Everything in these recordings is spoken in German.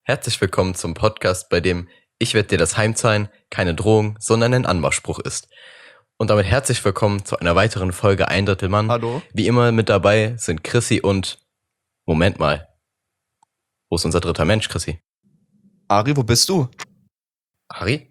Herzlich willkommen zum Podcast, bei dem Ich werd dir das Heimzahlen keine Drohung, sondern ein Anmachspruch ist. Und damit herzlich willkommen zu einer weiteren Folge Ein Drittel Mann. Hallo. Wie immer mit dabei sind Chrissy und... Moment mal. Wo ist unser dritter Mensch, Chrissy? Ari, wo bist du? Ari?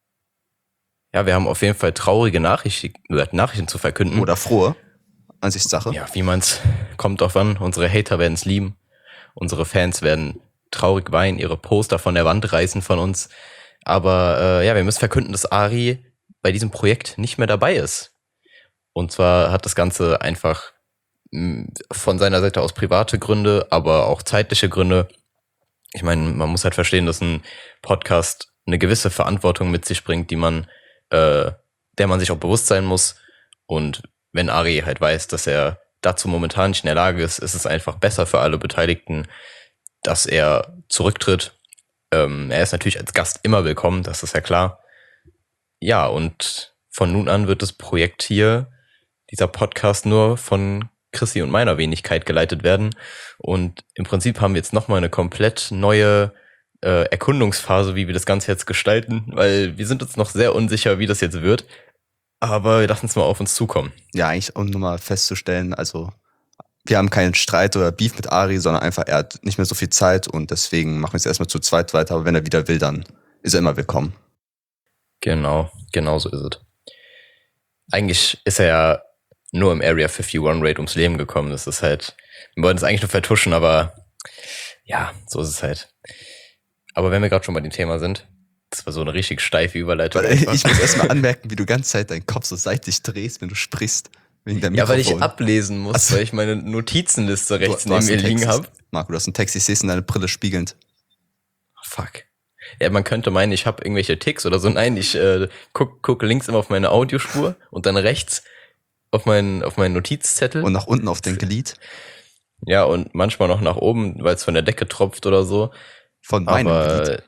Ja, wir haben auf jeden Fall traurige Nachrichten zu verkünden. Oder frohe Ansichtssache. Ja, wie man's kommt drauf an. Unsere Hater werden es lieben. Unsere Fans werden traurig weinen, ihre Poster von der Wand reißen von uns. Aber wir müssen verkünden, dass Ari bei diesem Projekt nicht mehr dabei ist. Und zwar hat das Ganze einfach von seiner Seite aus private Gründe, aber auch zeitliche Gründe. Ich meine, man muss halt verstehen, dass ein Podcast eine gewisse Verantwortung mit sich bringt, der man sich auch bewusst sein muss. Und wenn Ari halt weiß, dass er dazu momentan nicht in der Lage ist, ist es einfach besser für alle Beteiligten, dass er zurücktritt. Er ist natürlich als Gast immer willkommen, das ist ja klar. Ja, und von nun an wird das Projekt hier, dieser Podcast, nur von Chrissy und meiner Wenigkeit geleitet werden. Und im Prinzip haben wir jetzt nochmal eine komplett neue Erkundungsphase, wie wir das Ganze jetzt gestalten, weil wir sind uns noch sehr unsicher, wie das jetzt wird. Aber wir lassen es mal auf uns zukommen. Ja, eigentlich, um nur mal festzustellen, also wir haben keinen Streit oder Beef mit Ari, sondern einfach, er hat nicht mehr so viel Zeit und deswegen machen wir es erstmal zu zweit weiter, aber wenn er wieder will, dann ist er immer willkommen. Genau so ist es. Eigentlich ist er ja nur im Area 51 Raid ums Leben gekommen. Das ist halt, wir wollten es eigentlich nur vertuschen, aber ja, so ist es halt. Aber wenn wir gerade schon bei dem Thema sind, das war so eine richtig steife Überleitung. Weil ich muss erstmal anmerken, wie du ganze Zeit deinen Kopf so seitlich drehst, wenn du sprichst. Wegen deinem Mikrofon. Ja, weil ich ablesen muss, weil ich meine Notizenliste rechts neben mir liegen habe. Marco, du hast einen Text, ich sehe es in deiner Brille spiegelnd. Fuck. Ja, man könnte meinen, ich habe irgendwelche Ticks oder so. Nein, ich gucke links immer auf meine Audiospur und dann rechts auf meinen Notizzettel. Und nach unten auf dein Glied. Ja, und manchmal noch nach oben, weil es von der Decke tropft oder so. Von meinem Glied.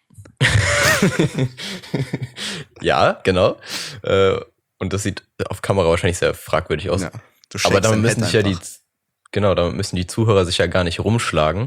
Ja, genau. Und das sieht auf Kamera wahrscheinlich sehr fragwürdig aus. Ja, aber damit müssen sich damit müssen die Zuhörer sich ja gar nicht rumschlagen.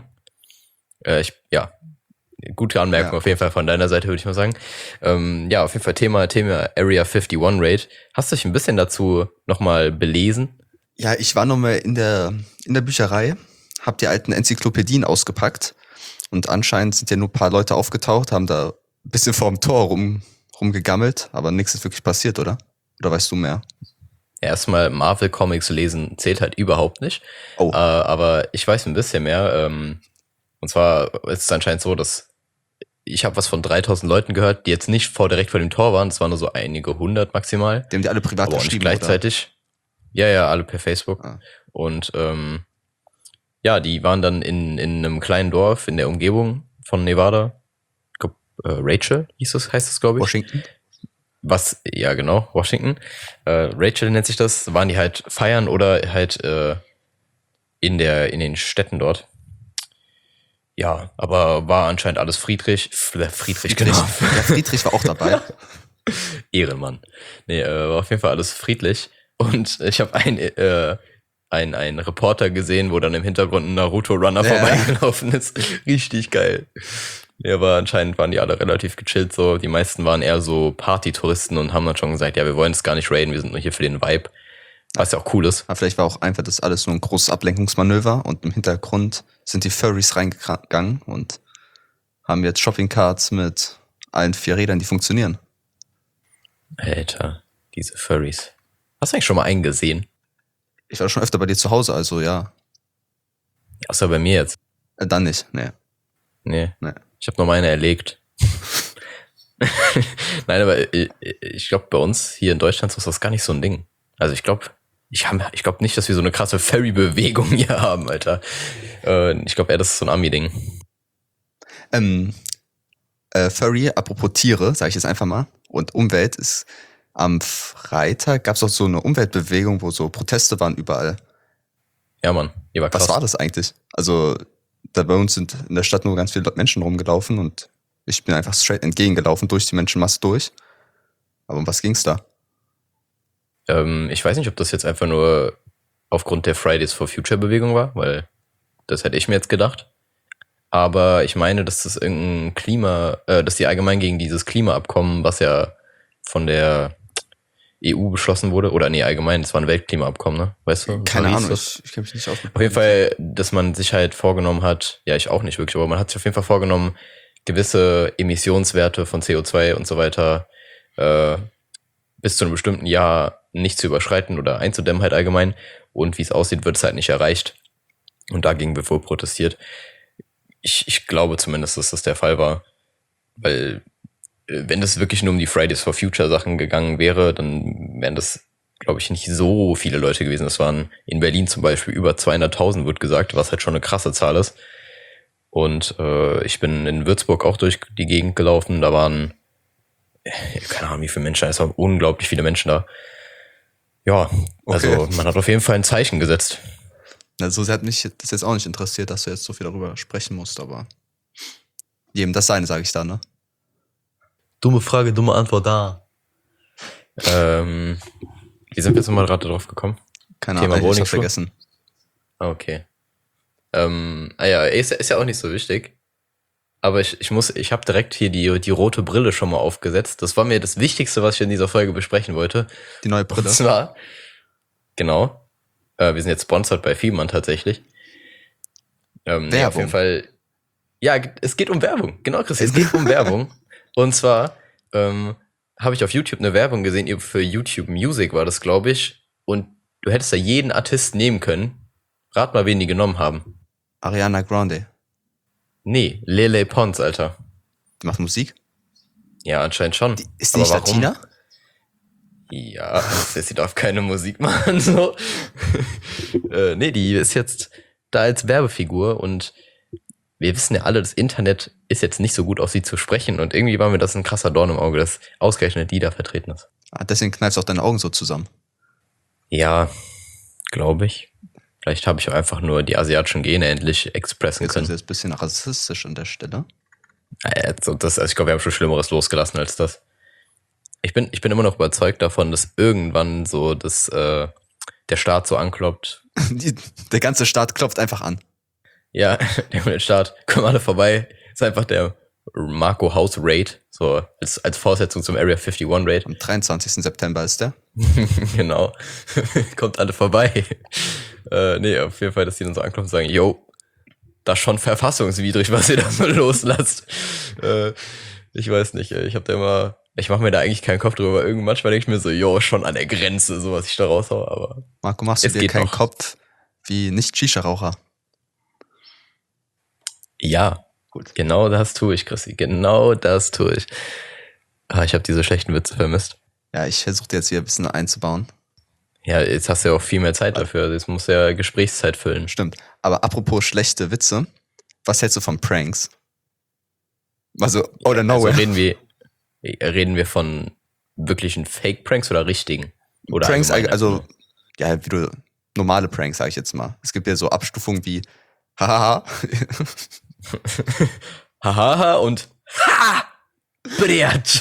Gute Anmerkung auf jeden Fall von deiner Seite, würde ich mal sagen. Auf jeden Fall Thema Area 51 Raid. Hast du dich ein bisschen dazu nochmal belesen? Ja, ich war nochmal in der Bücherei, hab die alten Enzyklopädien ausgepackt und anscheinend sind ja nur ein paar Leute aufgetaucht, haben da ein bisschen vorm Tor rumgegammelt, aber nichts ist wirklich passiert, oder? Oder weißt du mehr? Erstmal Marvel Comics lesen zählt halt überhaupt nicht. Oh. Aber ich weiß ein bisschen mehr. Und zwar ist es anscheinend so, dass ich habe was von 3000 Leuten gehört, die jetzt nicht direkt vor dem Tor waren. Das waren nur so einige hundert maximal. Die haben die alle privat aber geschrieben, gleichzeitig. Oder? Ja, alle per Facebook. Ah. Und die waren dann in einem kleinen Dorf in der Umgebung von Nevada. Ich glaube, Rachel heißt das, glaube ich. Washington. Washington. Rachel nennt sich das. Waren die halt feiern oder halt in den Städten dort. Ja, aber war anscheinend alles Friedrich, genau. Ja, Friedrich war auch dabei. Ehrenmann. Nee, war auf jeden Fall alles friedlich. Und ich habe einen Reporter gesehen, wo dann im Hintergrund ein Naruto-Runner vorbeigelaufen ist. Richtig geil. Ja, aber anscheinend waren die alle relativ gechillt so. Die meisten waren eher so Party-Touristen und haben dann schon gesagt, ja, wir wollen es gar nicht raiden, wir sind nur hier für den Vibe. Was ja auch cool ist. Aber vielleicht war auch einfach das alles nur ein großes Ablenkungsmanöver und im Hintergrund sind die Furries reingegangen und haben jetzt Shopping-Carts mit allen 4 Rädern, die funktionieren. Alter, diese Furries. Hast du eigentlich schon mal einen gesehen? Ich war schon öfter bei dir zu Hause, also ja. Außer bei mir jetzt. Dann nicht, Nee. Ich habe noch meine erlegt. Nein, aber ich glaube, bei uns hier in Deutschland ist das gar nicht so ein Ding. Also ich glaube nicht, dass wir so eine krasse Furry-Bewegung hier haben, Alter. Ich glaube eher, das ist so ein Ami-Ding. Furry, apropos Tiere, sage ich jetzt einfach mal, und Umwelt ist am Freitag, gab es auch so eine Umweltbewegung, wo so Proteste waren überall. Ja, Mann, die war krass. Was war das eigentlich? Also da bei uns sind in der Stadt nur ganz viele Menschen rumgelaufen und ich bin einfach straight entgegengelaufen, durch die Menschenmasse durch. Aber um was ging's da? Ich weiß nicht, ob das jetzt einfach nur aufgrund der Fridays for Future Bewegung war, weil das hätte ich mir jetzt gedacht. Aber ich meine, dass das irgendein dass die allgemein gegen dieses Klimaabkommen, was ja von der EU beschlossen wurde, oder nee, allgemein, das war ein Weltklimaabkommen, ne? Weißt du? Keine Paris, Ahnung, das? ich kenne mich nicht aus. Auf jeden Fall, dass man sich halt vorgenommen hat, ja, ich auch nicht wirklich, aber man hat sich auf jeden Fall vorgenommen, gewisse Emissionswerte von CO2 und so weiter bis zu einem bestimmten Jahr nicht zu überschreiten oder einzudämmen halt allgemein. Und wie es aussieht, wird es halt nicht erreicht. Und dagegen wird wohl protestiert. Ich glaube zumindest, dass das der Fall war. Weil wenn das wirklich nur um die Fridays for Future Sachen gegangen wäre, dann wären das, glaube ich, nicht so viele Leute gewesen. Das waren in Berlin zum Beispiel über 200.000, wird gesagt, was halt schon eine krasse Zahl ist. Und ich bin in Würzburg auch durch die Gegend gelaufen. Da waren, keine Ahnung, wie viele Menschen, es waren unglaublich viele Menschen da. Ja, also Okay. man hat auf jeden Fall ein Zeichen gesetzt. Also, sie hat mich das jetzt auch nicht interessiert, dass du jetzt so viel darüber sprechen musst, aber jedem das seine, sage ich da, ne? Dumme Frage, dumme Antwort da. Wie sind wir jetzt nochmal gerade drauf gekommen? Keine Thema Ahnung, ich Bowling hab's vergessen. Okay. Ja, ist ja auch nicht so wichtig. Aber ich habe direkt hier die rote Brille schon mal aufgesetzt. Das war mir das Wichtigste, was ich in dieser Folge besprechen wollte. Die neue Und Brille. zwar, genau, wir sind jetzt sponsored bei Fiemann tatsächlich. Nee, auf jeden Fall, ja, es geht um Werbung. Genau, Chris, es geht um Werbung. Und zwar habe ich auf YouTube eine Werbung gesehen, für YouTube Music war das, glaube ich. Und du hättest da jeden Artist nehmen können. Rat mal, wen die genommen haben. Ariana Grande. Nee, Lele Pons, Alter. Die macht Musik. Ja, anscheinend schon. Ist die nicht Latina? Ja, sie darf keine Musik machen, so. Nee, die ist jetzt da als Werbefigur und wir wissen ja alle, das Internet ist jetzt nicht so gut auf sie zu sprechen und irgendwie war mir das ein krasser Dorn im Auge, dass ausgerechnet die da vertreten ist. Ah, deswegen kneifst du auch deine Augen so zusammen. Ja, glaube ich. Vielleicht habe ich auch einfach nur die asiatischen Gene endlich expressen Jetzt sind können. sie jetzt ein bisschen rassistisch an der Stelle. Also ich glaube, wir haben schon Schlimmeres losgelassen als das. Ich bin immer noch überzeugt davon, dass irgendwann so der Staat so anklopft. Der ganze Staat klopft einfach an. Ja, der Staat, kommen alle vorbei. Ist einfach der Marco House Raid, so als Fortsetzung zum Area 51 Raid. Am 23. September ist der. Genau. Kommt alle vorbei. Nee, auf jeden Fall, dass die dann so anklopfen und sagen, yo, das ist schon verfassungswidrig, was ihr da so loslasst. Ich weiß nicht, ich mache mir da eigentlich keinen Kopf drüber. Manchmal denke ich mir so, yo, schon an der Grenze, so was ich da raushau, aber Marco, machst du es dir geht keinen noch. Kopf wie Nicht-Shisha-Raucher? Ja, Gut. genau das tue ich, Chrissy. Genau das tue ich. Ich habe diese schlechten Witze vermisst. Ja, ich versuche jetzt hier ein bisschen einzubauen. Ja, jetzt hast du ja auch viel mehr Zeit dafür. Jetzt musst du ja Gesprächszeit füllen. Stimmt. Aber apropos schlechte Witze, was hältst du von Pranks? Also, oder nowhere. Also reden wir von wirklichen Fake-Pranks oder richtigen? Oder Pranks, allgemein also, einfach ja, wie du, normale Pranks, sag ich jetzt mal. Es gibt ja so Abstufungen wie, hahaha, nur? Hahaha und ha! Brett!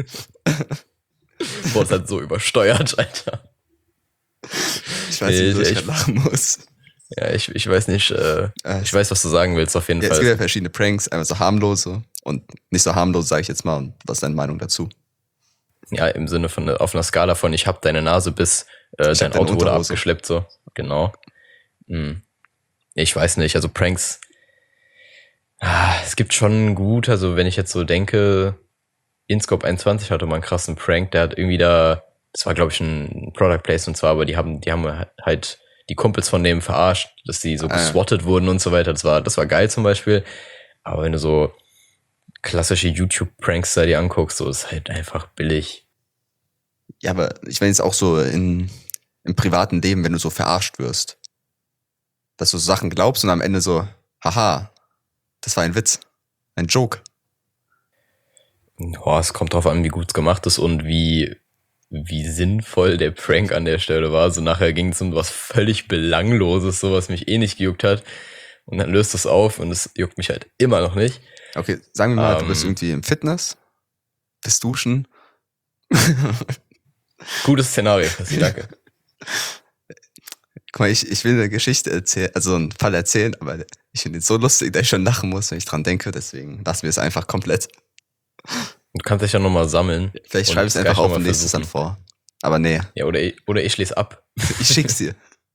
Boah, das hat so übersteuert, Alter. ich weiß nicht, wieso ich ich- grad lachen muss. Ja, ich weiß nicht, ich weiß, was du sagen willst, auf jeden Ja, es gibt Fall. ja verschiedene Pranks, einmal so harmlose und nicht so harmlose, sag ich jetzt mal. Und was ist deine Meinung dazu? Ja, im Sinne von, auf einer Skala von, ich hab deine Nase bis Ich hab dein deine Auto wurde Unterhose. abgeschleppt, so. Genau. Ich weiß nicht, also Pranks, es gibt schon gut, also wenn ich jetzt so denke, InScope 21 hatte mal einen krassen Prank, der hat irgendwie das war glaube ich ein Product Place und zwar, aber die haben halt die Kumpels von dem verarscht, dass die so geswattet wurden und so weiter, das war geil zum Beispiel, aber wenn du so klassische YouTube-Pranks da dir anguckst, so ist halt einfach billig. Ja, aber ich meine jetzt auch so im privaten Leben, wenn du so verarscht wirst. Dass du so Sachen glaubst und am Ende so, haha, das war ein Witz. Ein Joke. Boah, es kommt drauf an, wie gut es gemacht ist und wie sinnvoll der Prank an der Stelle war. So nachher ging es um was völlig Belangloses, so was mich eh nicht gejuckt hat. Und dann löst es auf und es juckt mich halt immer noch nicht. Okay, sagen wir mal, du bist irgendwie im Fitness, bist duschen. Gutes Szenario, Chrissy, danke. Guck mal, ich will eine Geschichte erzählen, also einen Fall erzählen, aber ich finde ihn so lustig, dass ich schon lachen muss, wenn ich dran denke. Deswegen lassen wir es einfach komplett. Du kannst dich ja nochmal sammeln. Vielleicht und schreibe ich es gleich einfach auf noch mal und lese es dann versuchen. vor. Aber nee, Ja, oder ich lese ab. ich schick's dir.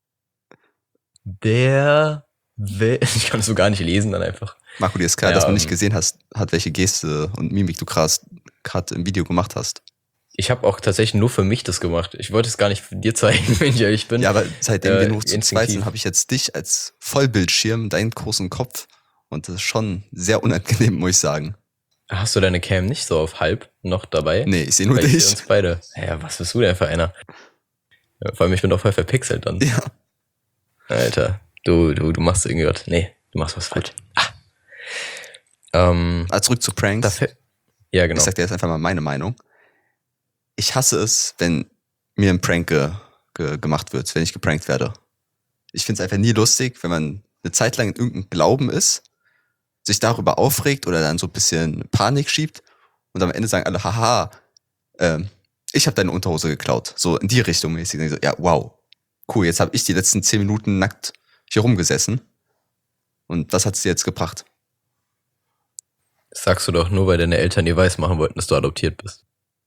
Ich kann es so gar nicht lesen, dann einfach. Marco, dir ist klar, Ja, dass man nicht gesehen hast, welche Geste und Mimik du gerade im Video gemacht hast. Ich habe auch tatsächlich nur für mich das gemacht. Ich wollte es gar nicht dir zeigen, wenn ich ehrlich bin. Ja, aber seitdem wir nur zu zweit instinktiv. sind, habe ich jetzt dich als Vollbildschirm, deinen großen Kopf. Und das ist schon sehr unangenehm, muss ich sagen. Hast du deine Cam nicht so auf halb noch dabei? Nee, ich sehe nur Weil ich dich. sehe uns beide. Ja, was bist du denn für einer? Ja, vor allem, ich bin doch voll verpixelt dann. Ja. Alter, du machst irgendwie was. Nee, du machst was falsch. Also zurück zu Pranks. Ja, genau. Ich sag dir jetzt einfach mal meine Meinung. Ich hasse es, wenn mir ein Prank gemacht wird, wenn ich geprankt werde. Ich finde es einfach nie lustig, wenn man eine Zeit lang in irgendeinem Glauben ist, sich darüber aufregt oder dann so ein bisschen Panik schiebt und am Ende sagen alle, haha, ich habe deine Unterhose geklaut. So in die Richtung mäßig. Und ich so, ja, wow, cool, jetzt habe ich die letzten 10 Minuten nackt hier rumgesessen. Und was hat's dir jetzt gebracht? Das sagst du doch nur, weil deine Eltern dir weismachen wollten, dass du adoptiert bist.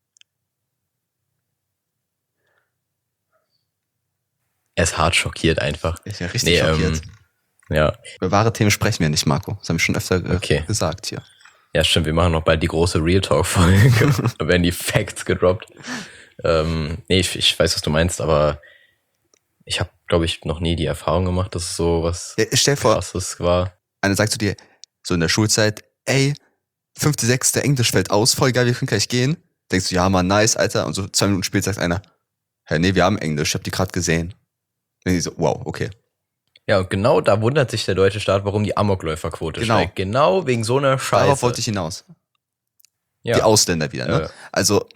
Er ist hart schockiert einfach. Ich bin ja richtig schockiert. Ja. Über wahre Themen sprechen wir nicht, Marco. Das haben wir schon öfter Okay. gesagt hier. Ja, stimmt, wir machen noch bald die große Real Talk-Folge. Da werden die Facts gedroppt. Nee, ich weiß, was du meinst, aber ich habe, glaube ich, noch nie die Erfahrung gemacht, dass es so was Ja, stell dir vor, Krasses war. einer sagt zu dir, so in der Schulzeit, ey, 5., 6. Englisch fällt aus, voll geil, wir können gleich gehen. Denkst du, ja, Mann, nice, Alter. Und so 2 Minuten später sagt einer, hey, nee, wir haben Englisch, ich hab die gerade gesehen. Und ich so, wow, okay. Ja, und genau da wundert sich der deutsche Staat, warum die Amokläuferquote Genau. steigt. Genau wegen so einer Scheiße. Darauf wollte ich hinaus. ja. Die Ausländer wieder, ne? Also,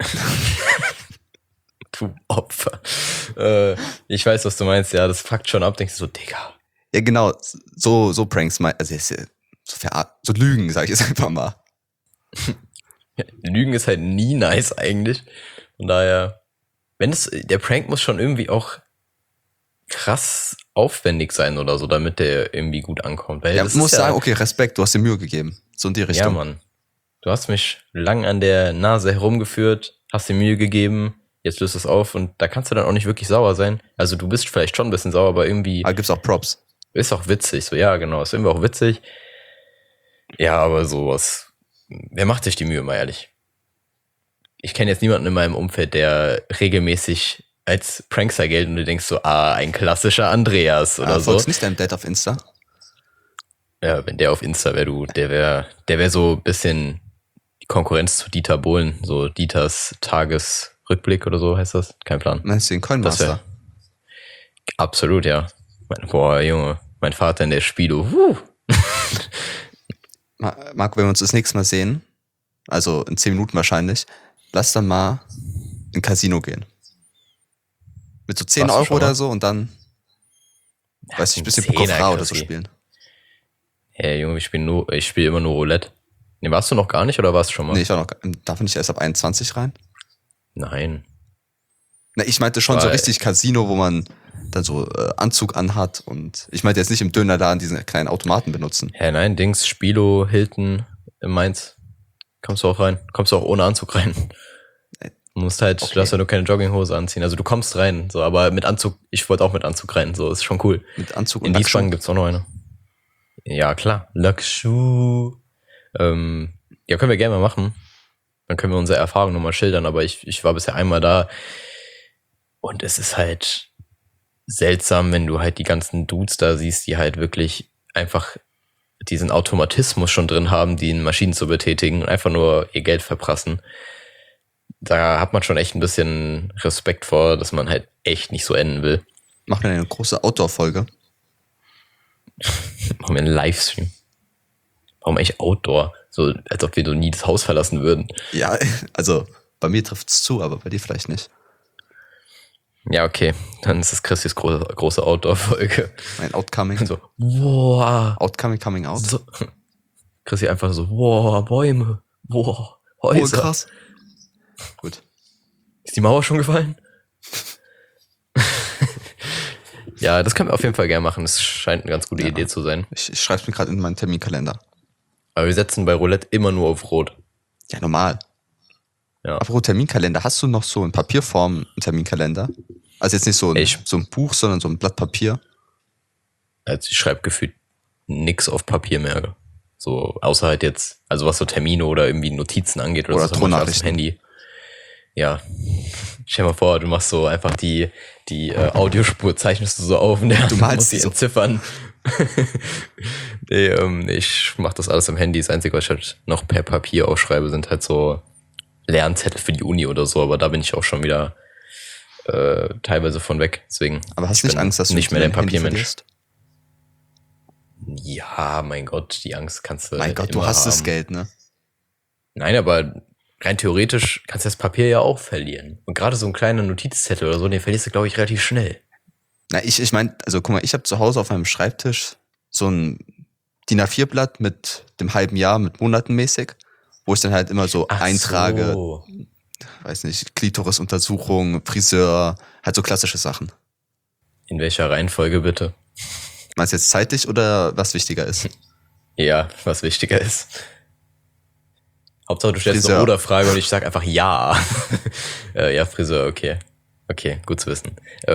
Du Opfer. Ich weiß, was du meinst, ja, das fuckt schon ab, denkst du so, Digga. ja genau, so Pranks, also so Lügen, sag ich jetzt einfach mal. Lügen ist halt nie nice eigentlich. Von daher, der Prank muss schon irgendwie auch krass aufwendig sein oder so, damit der irgendwie gut ankommt. Weil Ja, das du musst ist sagen, okay, Respekt, du hast dir Mühe gegeben. So in die ja, Richtung. Mann. Du hast mich lang an der Nase herumgeführt, hast dir Mühe gegeben, jetzt löst es auf und da kannst du dann auch nicht wirklich sauer sein. Also du bist vielleicht schon ein bisschen sauer, aber irgendwie Aber gibt's auch Props. ist auch witzig. So, ja, genau, ist irgendwie auch witzig. Ja, aber sowas, wer macht sich die Mühe, mal ehrlich? Ich kenne jetzt niemanden in meinem Umfeld, der regelmäßig als Prankster gilt und du denkst so, ein klassischer Andreas oder so. Folgst nicht deinem Dad auf Insta? Ja, wenn der auf Insta wäre, der wär so ein bisschen die Konkurrenz zu Dieter Bohlen, so Dieters Tagesrückblick oder so heißt das. Kein Plan. Meinst du den Coinmaster? Absolut, ja. Boah, Junge, mein Vater in der Spielo. Marco, wenn wir uns das nächste Mal sehen, also in 10 Minuten wahrscheinlich, lass dann mal in ein Casino gehen. Mit so 10 Warst du Euro schon mal? oder so und dann, weiß ich, ein bisschen Bocofra oder so spielen. Hey, Junge, ich spiele immer nur Roulette. Ne, warst du noch gar nicht oder warst du schon mal? Nee, ich war noch, darf ich nicht erst ab 21 rein? Nein. Na, ich meinte schon so richtig Casino, wo man dann so Anzug anhat und ich meinte jetzt nicht im Dönerladen diesen kleinen Automaten benutzen. Hä, nein, Dings, Spilo, Hilton, in Mainz. Kommst du auch rein? Kommst du auch ohne Anzug rein? Du musst halt, Okay. du darfst ja nur keine Jogginghose anziehen. Also du kommst rein, so, aber mit Anzug, ich wollte auch mit Anzug rein, so, ist schon cool. Mit Anzug und In Wiesbaden Lackschuhen. gibt's auch noch eine. Ja, klar. Lackschuh. Ja, können wir gerne mal machen. Dann können wir unsere Erfahrungen nochmal schildern, aber ich war bisher einmal da und es ist halt seltsam, wenn du halt die ganzen Dudes da siehst, die halt wirklich einfach diesen Automatismus schon drin haben, die in Maschinen zu betätigen und einfach nur ihr Geld verprassen. Da hat man schon echt ein bisschen Respekt vor, dass man halt echt nicht so enden will. Machen wir eine große Outdoor-Folge. Machen wir einen Livestream. Warum eigentlich Outdoor? So, als ob wir so nie das Haus verlassen würden. Ja, also bei mir trifft's zu, aber bei dir vielleicht nicht. Ja, okay. Dann ist das Christis große Outdoor-Folge. Mein Outcoming. So, wow. Outcoming, coming out. So. Christi einfach so, wow, Bäume. Wow, Häuser. Oh, krass. Gut. Ist die Mauer schon gefallen? Ja, das können wir auf jeden Fall gerne machen. Das scheint eine ganz gute Idee zu sein. Ich schreibe es mir gerade in meinen Terminkalender. Aber wir setzen bei Roulette immer nur auf Rot. Ja, normal. Ja. Apropos Terminkalender, hast du noch so in Papierform einen Terminkalender? Also jetzt nicht so ein Buch, sondern so ein Blatt Papier. Also ich schreibe gefühlt nix auf Papier mehr. So, außer halt jetzt, also was so Termine oder irgendwie Notizen angeht oder so Tonachrichten. Handy. Ja. Stell dir mal vor, du machst so einfach die Audiospur, zeichnest du so auf und der Du malst muss sie so. entziffern. Ich mach das alles am Handy. Das Einzige, was ich halt noch per Papier aufschreibe, sind halt so Lernzettel für die Uni oder so, aber da bin ich auch schon wieder teilweise von weg. Deswegen. Aber hast du nicht Angst, dass du nicht mehr der dein Handy Papiermensch? verlierst? Ja, mein Gott, die Angst kannst du. Mein Gott, du immer hast das haben. Geld, ne? Nein, aber rein theoretisch kannst du das Papier ja auch verlieren. Und gerade so ein kleiner Notizzettel oder so, den verlierst du, glaube ich, relativ schnell. Na, ich meine, also guck mal, ich habe zu Hause auf meinem Schreibtisch so ein DIN A4-Blatt mit dem halben Jahr, mit Monaten mäßig, wo ich dann halt immer so eintrage, So. weiß nicht, Klitorisuntersuchung, Friseur, halt so klassische Sachen. In welcher Reihenfolge bitte? Meinst du jetzt zeitlich oder was wichtiger ist? Ja, was wichtiger ist. Hauptsache, du stellst Friseur. eine Oder-Frage und ich sag einfach ja. Ja, Friseur, okay. Okay, gut zu wissen.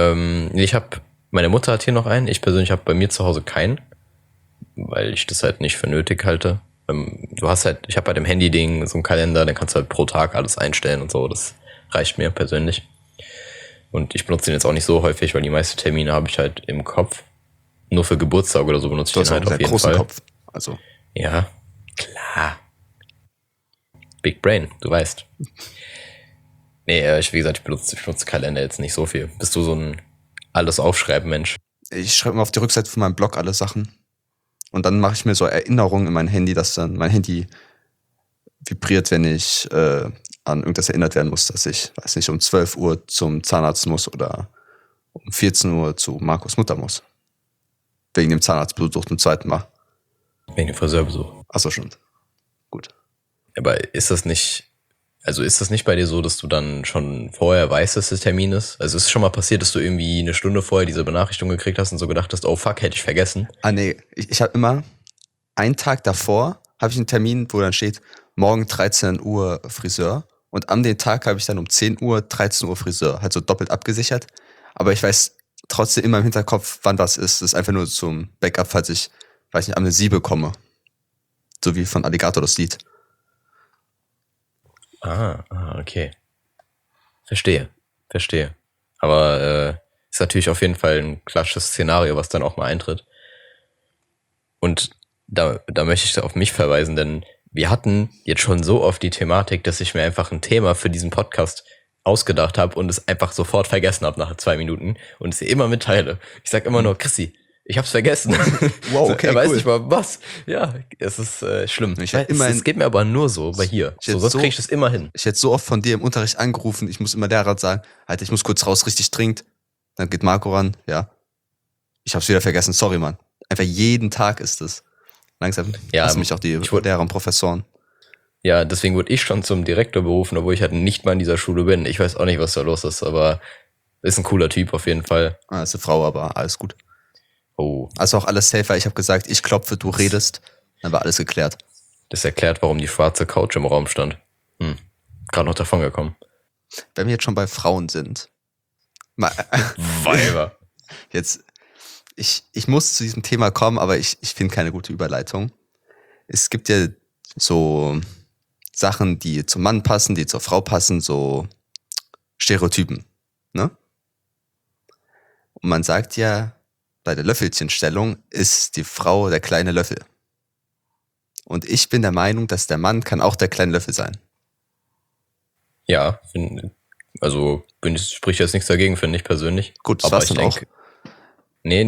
Meine Mutter hat hier noch einen. Ich persönlich habe bei mir zu Hause keinen, weil ich das halt nicht für nötig halte. Du hast halt, ich habe bei dem Handy-Ding so einen Kalender, dann kannst du halt pro Tag alles einstellen und so. Das reicht mir persönlich. Und ich benutze den jetzt auch nicht so häufig, weil die meisten Termine habe ich halt im Kopf. Nur für Geburtstag oder so benutze Du ich hast den auch halt auf einen jeden großen Fall. Kopf. Also, Ja, klar. Big Brain, du weißt. Nee, wie gesagt, ich benutze Kalender jetzt nicht so viel. Bist du so ein Alles-Aufschreiben-Mensch? ich schreibe mal auf die Rückseite von meinem Blog alle Sachen. Und dann mache ich mir so Erinnerungen in mein Handy, dass dann mein Handy vibriert, wenn ich an irgendwas erinnert werden muss, dass ich, weiß nicht, um 12 Uhr zum Zahnarzt muss oder um 14 Uhr zu Markus Mutter muss. Wegen dem Zahnarztbesuch zum zweiten Mal. Wegen dem Friseurbesuch. Achso, schon. Gut. Aber ist das nicht bei dir so, dass du dann schon vorher weißt, dass der Termin ist? Also ist es schon mal passiert, dass du irgendwie eine Stunde vorher diese Benachrichtigung gekriegt hast und so gedacht hast, oh fuck, hätte ich vergessen? Ah nee, ich habe immer, einen Tag davor habe ich einen Termin, wo dann steht, morgen 13 Uhr Friseur. Und an dem Tag habe ich dann um 10 Uhr, 13 Uhr Friseur. Halt so doppelt abgesichert. Aber ich weiß trotzdem immer im Hinterkopf, wann was ist. Das ist einfach nur zum Backup, falls ich, weiß nicht, Amnesie bekomme. So wie von Alligator das Lied. Okay. Verstehe. Aber ist natürlich auf jeden Fall ein klassisches Szenario, was dann auch mal eintritt. Und da möchte ich auf mich verweisen, denn wir hatten jetzt schon so oft die Thematik, dass ich mir einfach ein Thema für diesen Podcast ausgedacht habe und es einfach sofort vergessen habe nach 2 Minuten und es ihr immer mitteile. Ich sag immer nur, Chrissy, ich hab's vergessen. Wow, okay, Er weiß cool. nicht mal was. Ja, es ist schlimm. Ich hab immerhin- Es geht mir aber nur so bei hier. Ich hätte Sonst so- krieg ich das immer hin. Ich hätte so oft von dir im Unterricht angerufen, ich muss immer der Rat sagen, Alter, ich muss kurz raus, richtig dringend. Dann geht Marco ran, ja. Ich hab's wieder vergessen, sorry, Mann. Einfach jeden Tag ist es. Langsam hassen mich auch die Lehrer und Professoren. Ja, deswegen wurde ich schon zum Direktor berufen, obwohl ich halt nicht mal in dieser Schule bin. Ich weiß auch nicht, was da los ist, aber ist ein cooler Typ auf jeden Fall. Ah, ist eine Frau, aber alles gut. Oh, Also auch alles safe, weil ich habe gesagt, ich klopfe, du redest. Dann war alles geklärt. das erklärt, warum die schwarze Couch im Raum stand. Gerade noch davon gekommen. Wenn wir jetzt schon bei Frauen sind. Weiber. Jetzt, ich muss zu diesem Thema kommen, aber ich finde keine gute Überleitung. Es gibt ja so Sachen, die zum Mann passen, die zur Frau passen, so Stereotypen, ne? Und man sagt ja, bei der Löffelchenstellung ist die Frau der kleine Löffel. Und ich bin der Meinung, dass der Mann kann auch der kleine Löffel sein. Ja, spricht jetzt nichts dagegen, finde ich persönlich. Gut, das aber war's ich dann auch. denke, nee.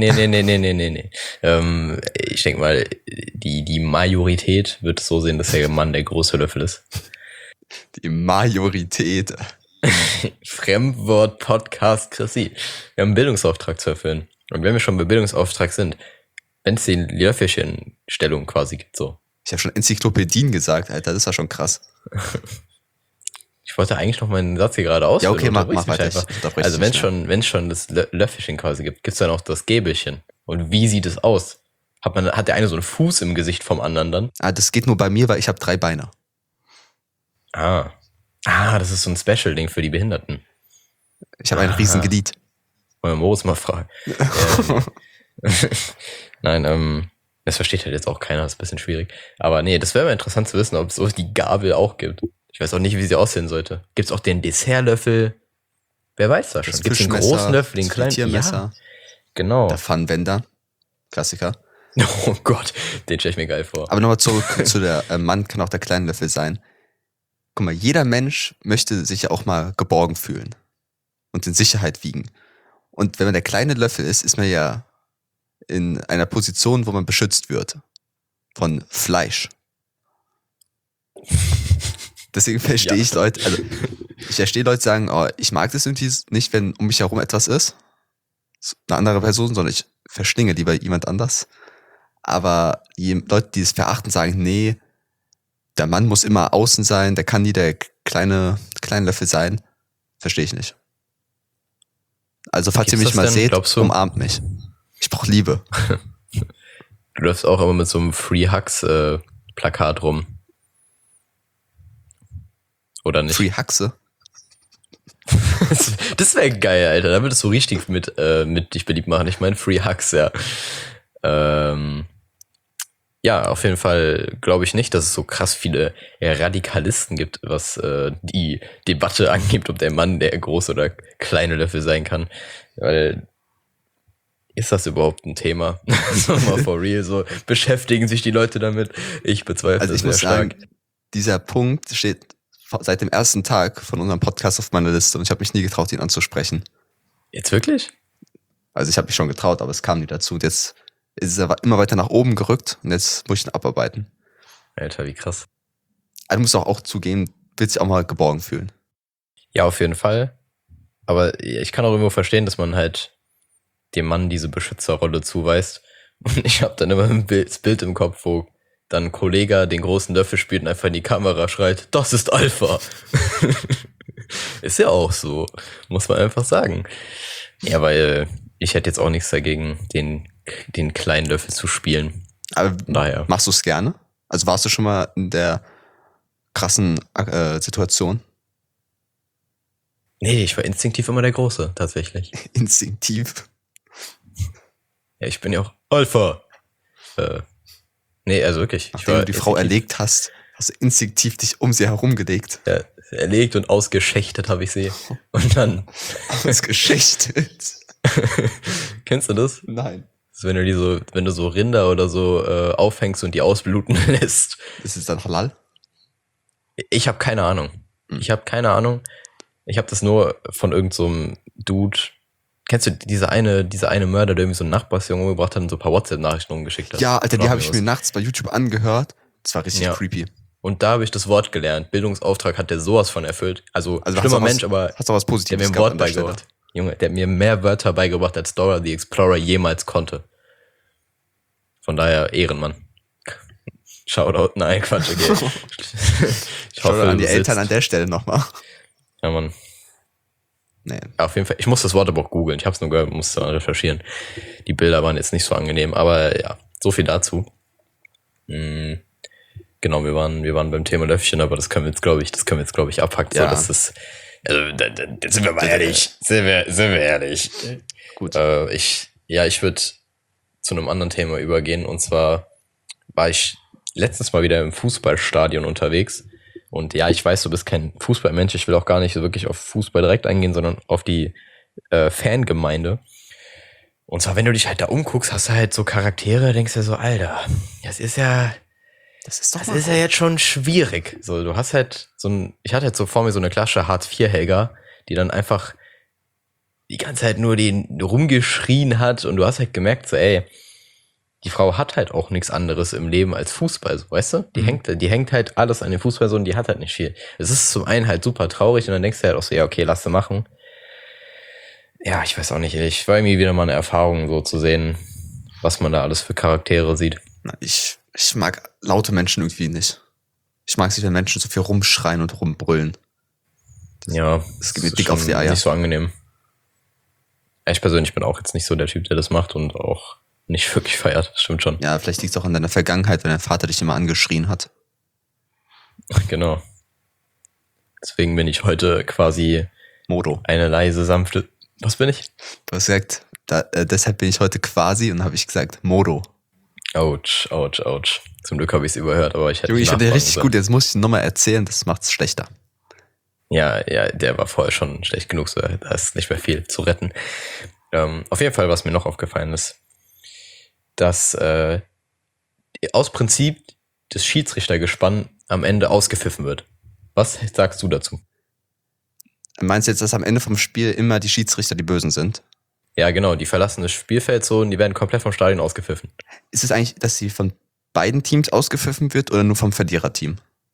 Ich denke mal, die Majorität wird es so sehen, dass der Mann der große Löffel ist. Die Majorität. Fremdwort Podcast Chrissy. Wir haben einen Bildungsauftrag zu erfüllen. Und wenn wir schon bei Bildungsauftrag sind, wenn es die Löffelchenstellung quasi gibt, so. Ich habe schon Enzyklopädien gesagt, Alter, das ist ja schon krass. Ich wollte eigentlich noch meinen Satz hier gerade ausführen. Ja, okay, mach Unterbrichst mich weiter. einfach. Also wenn schon das Löffelchen quasi gibt, gibt's dann auch das Gäbelchen. Und wie sieht es aus? Hat der eine so einen Fuß im Gesicht vom anderen dann? Das geht nur bei mir, weil ich habe 3 Beine. Das ist so ein Special-Ding für die Behinderten. Ich habe ein riesen Glied. Wollen wir Moritz mal fragen. Nein, das versteht halt jetzt auch keiner, das ist ein bisschen schwierig. Aber nee, das wäre mal interessant zu wissen, ob es so die Gabel auch gibt. Ich weiß auch nicht, wie sie aussehen sollte. Gibt's auch den Dessertlöffel? Wer weiß das schon? Gibt's den großen Löffel, den kleinen? Frittiermesser, genau. der Pfannenwender. Klassiker. Oh Gott, den stelle ich mir geil vor. Aber nochmal zurück zu der Mann kann auch der kleine Löffel sein. Guck mal, jeder Mensch möchte sich ja auch mal geborgen fühlen und in Sicherheit wiegen. Und wenn man der kleine Löffel ist, ist man ja in einer Position, wo man beschützt wird von Fleisch. Deswegen verstehe ich Leute, also ich verstehe Leute sagen, oh, ich mag das irgendwie nicht, wenn um mich herum etwas ist, eine andere Person, sondern ich verschlinge lieber jemand anders. Aber die Leute, die es verachten, sagen, nee, der Mann muss immer außen sein, der kann nie der kleine Löffel sein. Verstehe ich nicht. Also falls ihr mich mal seht, umarmt mich. Ich brauche Liebe. Du läufst auch immer mit so einem Free Hugs Plakat rum. Oder nicht? Free Huxe? Das wäre geil, Alter. Da würdest du richtig mit dich beliebt machen. Ich meine Free Hugs, ja. Ja, auf jeden Fall glaube ich nicht, dass es so krass viele Radikalisten gibt, was die Debatte angeht, ob der Mann der große oder kleine Löffel sein kann. Weil, ist das überhaupt ein Thema? So mal for real, so beschäftigen sich die Leute damit? Ich bezweifle also das ich muss sehr stark. sagen, dieser Punkt steht seit dem ersten Tag von unserem Podcast auf meiner Liste und ich habe mich nie getraut, ihn anzusprechen. Jetzt wirklich? Also ich habe mich schon getraut, aber es kam nie dazu. Und jetzt ist er immer weiter nach oben gerückt und jetzt muss ich ihn abarbeiten. Alter, wie krass. Also du musst auch zugeben, willst dich auch mal geborgen fühlen. Ja, auf jeden Fall. Aber ich kann auch irgendwo verstehen, dass man halt dem Mann diese Beschützerrolle zuweist. Und ich habe dann immer das Bild im Kopf, wo dann ein Kollege den großen Löffel spielt und einfach in die Kamera schreit, das ist Alpha. Ist ja auch so, muss man einfach sagen. Ja, weil ich hätte jetzt auch nichts dagegen, den kleinen Löffel zu spielen. Aber daher. Machst du es gerne? Also warst du schon mal in der krassen Situation? Nee, ich war instinktiv immer der Große, tatsächlich. Instinktiv? Ja, ich bin ja auch Alpha. Nee, also wirklich. Nachdem du die Frau erlegt hast, hast du instinktiv dich um sie herumgelegt. Ja, erlegt und ausgeschächtet habe ich sie. Und dann... Ausgeschächtet? Kennst du das? Nein. Das ist, wenn du so Rinder oder so aufhängst und die ausbluten lässt. Ist es dann halal? Ich habe keine Ahnung. Ich habe das nur von irgendeinem Dude. Kennst du diese eine Mörder, der irgendwie so einen Nachbarsjungen umgebracht hat und so ein paar WhatsApp-Nachrichten umgeschickt hat? Ja, Alter, die habe ich mir nachts bei YouTube angehört. Das war richtig creepy. Und da habe ich das Wort gelernt. Bildungsauftrag hat der sowas von erfüllt. Also schlimmer Mensch, aber hast du was Positives der mir ein Wort beigebracht. Junge, der hat mir mehr Wörter beigebracht, als Dora the Explorer jemals konnte. Von daher Ehrenmann. Shoutout, nein, Quatsch, okay. Ich hoffe, an die Eltern an der Stelle nochmal. Ja, Mann. Nee. Auf jeden Fall, ich muss das Wort aber auch googeln. Ich habe es nur gehört, musste dann recherchieren. Die Bilder waren jetzt nicht so angenehm, aber ja, so viel dazu. Genau, wir waren beim Thema Löffchen, aber das können wir jetzt, glaube ich, abhacken. Ja. So, das ist, also, sind wir mal ehrlich. Sind wir ehrlich. Gut. Ich würde zu einem anderen Thema übergehen. Und zwar war ich letztens mal wieder im Fußballstadion unterwegs. Und ja, ich weiß, du bist kein Fußballmensch. Ich will auch gar nicht so wirklich auf Fußball direkt eingehen, sondern auf die Fangemeinde. Und zwar, wenn du dich halt da umguckst, hast du halt so Charaktere, denkst du so, Alter, das ist ja jetzt schon schwierig. So, du hast halt ich hatte halt so vor mir so eine klassische Hartz-IV-Helga, die dann einfach die ganze Zeit nur den rumgeschrien hat und du hast halt gemerkt, so, ey, die Frau hat halt auch nichts anderes im Leben als Fußball, so, weißt du? Die hängt halt alles an den Fußball so und die hat halt nicht viel. Es ist zum einen halt super traurig und dann denkst du halt auch so, ja, okay, lass sie machen. Ja, ich weiß auch nicht, ich war irgendwie wieder mal eine Erfahrung, so zu sehen, was man da alles für Charaktere sieht. Ich mag laute Menschen irgendwie nicht. Ich mag es nicht, wenn Menschen so viel rumschreien und rumbrüllen. Ja, Es geht mir ist dick auf schon die Eier. nicht so angenehm. Ich persönlich bin auch jetzt nicht so der Typ, der das macht und auch nicht wirklich feiert. Das stimmt schon. Ja, vielleicht liegt es auch an deiner Vergangenheit, wenn dein Vater dich immer angeschrien hat. Genau. Deswegen bin ich heute quasi Modo. eine leise, sanfte. Was bin ich? Du hast gesagt, deshalb bin ich heute quasi und habe ich gesagt, Modo. Ouch, ouch, ouch. Zum Glück habe ich es überhört, aber ich hätte Junge, ich fand den nachfragen richtig sollen. gut, jetzt muss ich ihn nochmal erzählen, das macht's schlechter. Ja, der war vorher schon schlecht genug, so, da ist nicht mehr viel zu retten. Auf jeden Fall, was mir noch aufgefallen ist, dass aus Prinzip das Schiedsrichtergespann am Ende ausgepfiffen wird. Was sagst du dazu? Meinst du jetzt, dass am Ende vom Spiel immer die Schiedsrichter die Bösen sind? Ja, genau, die verlassen das Spielfeld so und die werden komplett vom Stadion ausgepfiffen. Ist es eigentlich, dass sie von beiden Teams ausgepfiffen wird oder nur vom Verliererteam?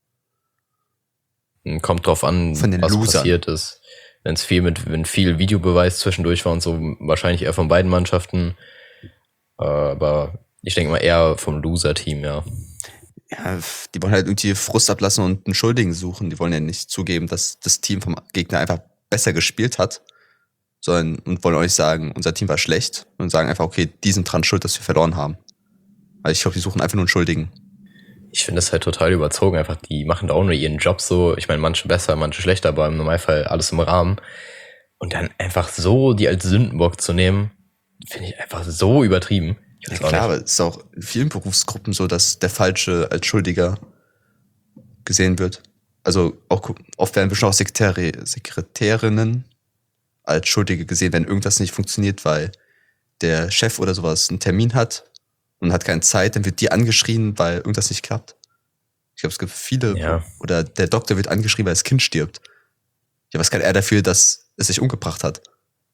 Kommt drauf an, Von den was Losern. passiert ist. Wenn viel Videobeweis zwischendurch war und so, wahrscheinlich eher von beiden Mannschaften. Aber ich denke mal eher vom Loser-Team, ja. Ja, die wollen halt irgendwie Frust ablassen und einen Schuldigen suchen. Die wollen ja nicht zugeben, dass das Team vom Gegner einfach besser gespielt hat, sondern und wollen auch nicht sagen, unser Team war schlecht und sagen einfach, okay, die sind dran schuld, dass wir verloren haben. Weil ich glaube, die suchen einfach nur einen Schuldigen. Ich finde das halt total überzogen. Einfach, die machen da auch nur ihren Job so. Ich meine, manche besser, manche schlechter, aber im Normalfall alles im Rahmen. Und dann einfach so die als Sündenbock zu nehmen, finde ich einfach so übertrieben. Ich Ja weiß auch klar, nicht. aber es ist auch in vielen Berufsgruppen so, dass der Falsche als Schuldiger gesehen wird. Also auch oft werden bestimmt auch Sekretärinnen als Schuldige gesehen, wenn irgendwas nicht funktioniert, weil der Chef oder sowas einen Termin hat und hat keine Zeit, dann wird die angeschrien, weil irgendwas nicht klappt. Ich glaube, es gibt viele, Ja. oder der Doktor wird angeschrien, weil das Kind stirbt. Ja, was kann er dafür, dass es sich umgebracht hat?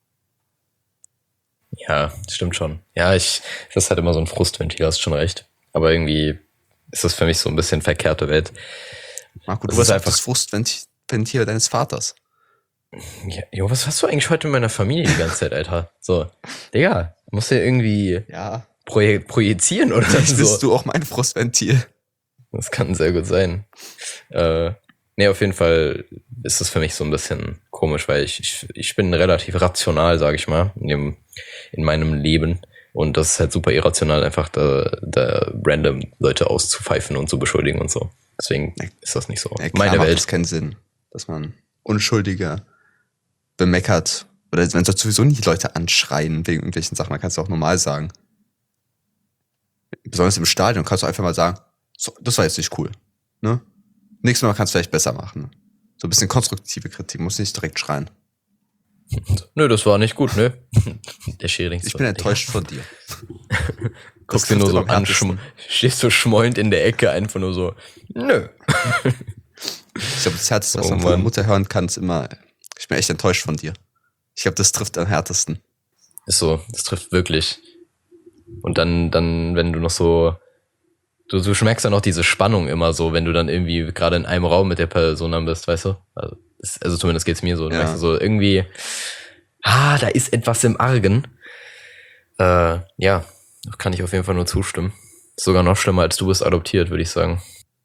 Ja, stimmt schon. Ja, das ist halt immer so ein Frustventil, hast schon recht. Aber irgendwie ist das für mich so ein bisschen verkehrte Welt. Marco, Das du ist warst einfach- das Frustventil deines Vaters. Ja, jo, was hast du eigentlich heute in meiner Familie die ganze Zeit, Alter? So, Digga, musst du ja irgendwie Ja, projizieren oder vielleicht so. bist du auch mein Frustventil. Das kann sehr gut sein. Nee, auf jeden Fall ist das für mich so ein bisschen komisch, weil ich bin relativ rational, sage ich mal, in meinem Leben. Und das ist halt super irrational, einfach da random Leute auszupfeifen und zu beschuldigen und so. Deswegen ist das nicht so. Ja, klar Meine macht Welt. es keinen Sinn, dass man Unschuldige bemeckert. Oder man soll sowieso nicht Leute anschreien wegen irgendwelchen Sachen. Man kann es auch normal sagen. Besonders im Stadion kannst du einfach mal sagen, so, das war jetzt nicht cool. Ne? Nächstes Mal kannst du vielleicht besser machen. So ein bisschen konstruktive Kritik, muss nicht direkt schreien. Nö, das war nicht gut, nö. Der Schiri. Ich bin enttäuscht von dir. Guckst du nur trifft so immer am an, härtesten. stehst du schmollend in der Ecke, einfach nur so, nö. Ich glaube, das Härteste, was Oh man von der Mann. Mutter hören kann, ist immer, ich bin echt enttäuscht von dir. Ich glaube, das trifft am härtesten. Ist so, das trifft wirklich. Und dann, wenn du noch so, du schmeckst dann auch diese Spannung immer so, wenn du dann irgendwie gerade in einem Raum mit der Person dann bist, weißt du? Also zumindest geht's mir so. Du Ja. merkst so irgendwie, da ist etwas im Argen. Ja, kann ich auf jeden Fall nur zustimmen. Ist sogar noch schlimmer, als du bist adoptiert, würde ich sagen.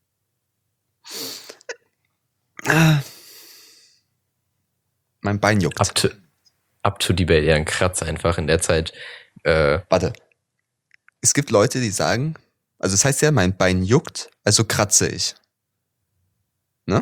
Mein Bein juckt. Up to debate, ja, ein Kratz einfach in der Zeit. Warte. Es gibt Leute, die sagen, also es heißt ja, mein Bein juckt, also kratze ich. Ne?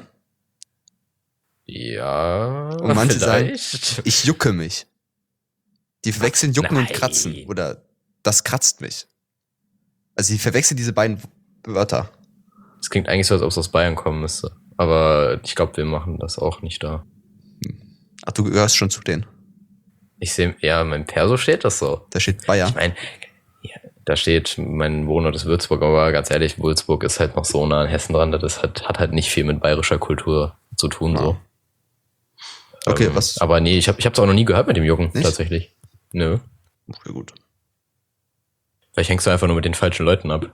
Ja, Und manche vielleicht. Ich jucke mich. Die verwechseln jucken Nein. und kratzen. Oder das kratzt mich. Also die verwechseln diese beiden Wörter. Das klingt eigentlich so, als ob es aus Bayern kommen müsste. Aber ich glaube, wir machen das auch nicht da. Ach, du gehörst schon zu denen. Ich sehe, ja, in meinem Perso steht das so. Da steht Bayer. Ich meine, ja, da steht, mein Wohnort ist Würzburg, aber ganz ehrlich, Würzburg ist halt noch so nah an Hessen dran, das hat halt nicht viel mit bayerischer Kultur zu tun, so. Okay, was? Aber nee, ich hab's auch noch nie gehört mit dem Jucken, Nicht? tatsächlich. Nö. Okay, gut. Vielleicht hängst du einfach nur mit den falschen Leuten ab.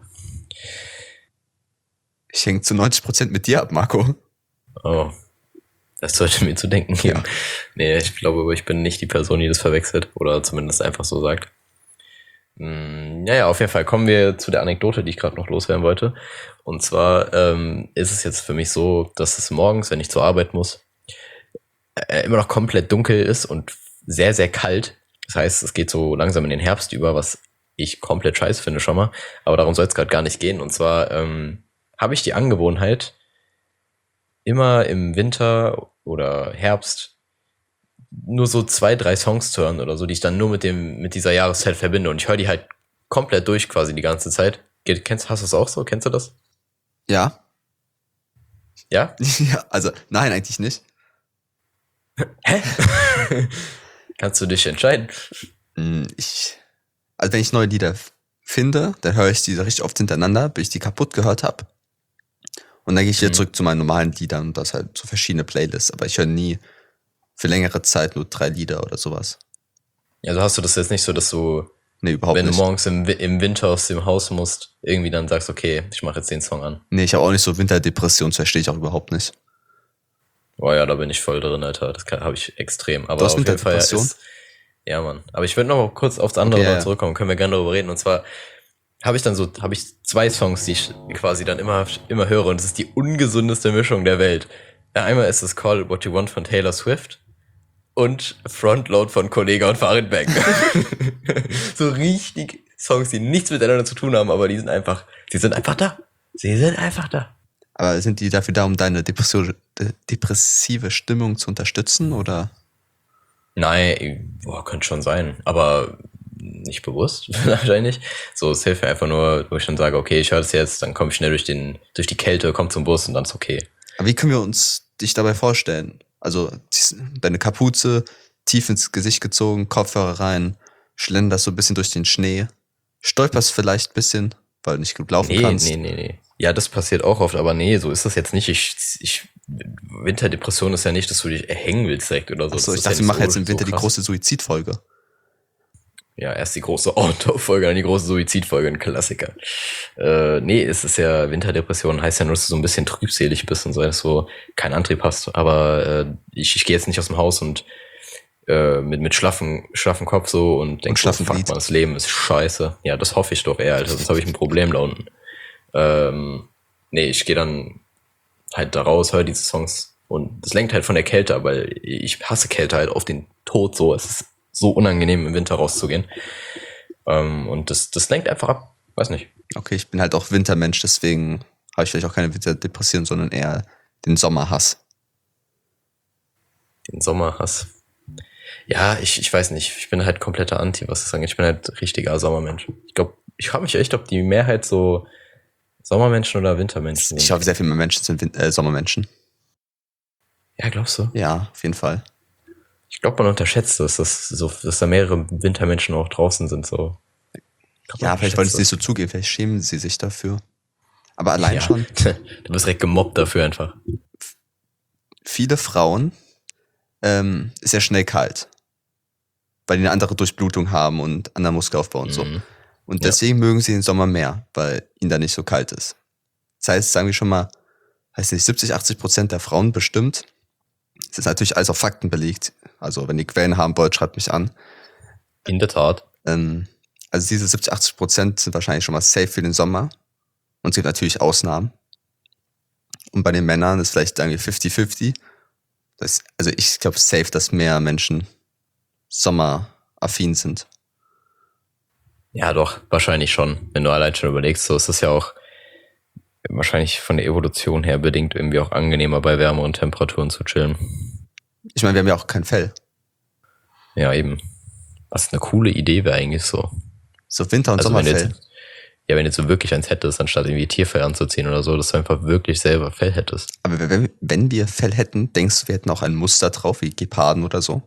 Ich hänge zu 90% mit dir ab, Marco. Oh. Das sollte mir zu denken geben. Ja. Nee, ich glaube, ich bin nicht die Person, die das verwechselt. Oder zumindest einfach so sagt. Naja, auf jeden Fall kommen wir zu der Anekdote, die ich gerade noch loswerden wollte. Und zwar ist es jetzt für mich so, dass es morgens, wenn ich zur Arbeit muss, immer noch komplett dunkel ist und sehr, sehr kalt. Das heißt, es geht so langsam in den Herbst über, was ich komplett scheiße finde schon mal. Aber darum soll es gerade gar nicht gehen. Und zwar habe ich die Angewohnheit, immer im Winter oder Herbst nur so 2, 3 Songs zu hören oder so, die ich dann nur mit dieser Jahreszeit verbinde. Und ich höre die halt komplett durch quasi die ganze Zeit. Hast du das auch so? Kennst du das? Ja. Ja? Ja, also nein, eigentlich nicht. Hä? Kannst du dich entscheiden? Also wenn ich neue Lieder finde, dann höre ich die so richtig oft hintereinander, bis ich die kaputt gehört habe. Und dann gehe ich wieder zurück zu meinen normalen Liedern und das halt so verschiedene Playlists. Aber ich höre nie für längere Zeit nur 3 Lieder oder sowas. Also hast du das jetzt nicht so, dass du, Nee, überhaupt wenn nicht. du morgens im Winter aus dem Haus musst, irgendwie dann sagst, okay, ich mache jetzt den Song an. Nee, ich habe auch nicht so Winterdepression, das verstehe ich auch überhaupt nicht. Oh ja, da bin ich voll drin, Alter. Das habe ich extrem. Aber Du hast auf jeden Fall Winterdepression? ja, Mann. Aber ich würde noch mal kurz aufs andere Okay, mal ja. zurückkommen. Können wir gerne darüber reden. Und zwar habe ich 2 Songs, die ich quasi dann immer höre. Und es ist die ungesundeste Mischung der Welt. Ja, einmal ist es Call It What You Want von Taylor Swift und Frontload von Kollega und Farid Bang. So richtig Songs, die nichts miteinander zu tun haben, aber sie sind einfach da. Sie sind einfach da. Aber sind die dafür da, um deine depressive Stimmung zu unterstützen, oder? Nein, könnte schon sein, aber nicht bewusst wahrscheinlich. So, es hilft mir einfach nur, wo ich dann sage, okay, ich höre das jetzt, dann komme ich schnell durch die Kälte, komme zum Bus und dann ist okay. Aber wie können wir uns dich dabei vorstellen? Also deine Kapuze, tief ins Gesicht gezogen, Kopfhörer rein, schlenderst so ein bisschen durch den Schnee, stolperst vielleicht ein bisschen, weil du nicht gut laufen kannst. Nee. Ja, das passiert auch oft, aber nee, so ist das jetzt nicht. Winterdepression ist ja nicht, dass du dich erhängen willst direkt oder so. Achso, Das ich ist dachte, ja wir nicht machen jetzt im Winter die krass. große Suizidfolge. Ja, erst die große Outdoor-Folge, dann die große Suizidfolge, ein Klassiker. Nee, es ist ja, Winterdepression heißt ja nur, dass du so ein bisschen trübselig bist und so, dass du keinen Antrieb hast. Aber ich gehe jetzt nicht aus dem Haus und mit schlaffen Kopf so und denke, so, schlaffen fuck Glied. man, das Leben ist scheiße. Ja, das hoffe ich doch eher, Alter, sonst habe ich ein Problem da unten. Nee, ich gehe dann halt da raus, höre diese Songs und das lenkt halt von der Kälte ab, weil ich hasse Kälte halt auf den Tod so. Es ist so unangenehm, im Winter rauszugehen. Und das lenkt einfach ab. Weiß nicht. Okay, ich bin halt auch Wintermensch, deswegen habe ich vielleicht auch keine Winterdepression, sondern eher den Sommerhass. Den Sommerhass. Ja, ich weiß nicht. Ich bin halt kompletter Anti, was das angeht. Ich bin halt richtiger Sommermensch. Ich frage mich echt, ob die Mehrheit so Sommermenschen oder Wintermenschen sind. Ich glaube, sehr viele Menschen sind Sommermenschen. Ja, glaubst du? Ja, auf jeden Fall. Ich glaube, man unterschätzt das, dass da mehrere Wintermenschen auch draußen sind. So. Ja, vielleicht wollen sie es nicht so zugeben, vielleicht schämen sie sich dafür. Aber allein schon, Du wirst direkt gemobbt dafür einfach. viele Frauen ist ja schnell kalt, weil die eine andere Durchblutung haben und anderen Muskelaufbau und so. Und deswegen mögen sie den Sommer mehr, weil ihnen da nicht so kalt ist. Das heißt, sagen wir schon mal, heißt nicht 70-80% der Frauen bestimmt. Das ist natürlich alles auf Fakten belegt. Also wenn ihr Quellen haben wollt, schreibt mich an. In der Tat. Also diese 70-80% sind wahrscheinlich schon mal safe für den Sommer. Und es gibt natürlich Ausnahmen. Und bei den Männern ist vielleicht irgendwie 50-50. Also ich glaube safe, dass mehr Menschen sommeraffin sind. Ja, doch, wahrscheinlich schon. Wenn du allein schon überlegst, so ist es ja auch wahrscheinlich von der Evolution her bedingt irgendwie auch angenehmer, bei wärmeren Temperaturen zu chillen. Ich meine, wir haben ja auch kein Fell. Ja, eben. Was eine coole Idee wäre eigentlich so. So Winter- und Also wenn du Sommerfell. wenn du jetzt so wirklich eins hättest, anstatt irgendwie Tierfell anzuziehen oder so, dass du einfach wirklich selber Fell hättest. Aber wenn wir Fell hätten, denkst du, wir hätten auch ein Muster drauf, wie Geparden oder so?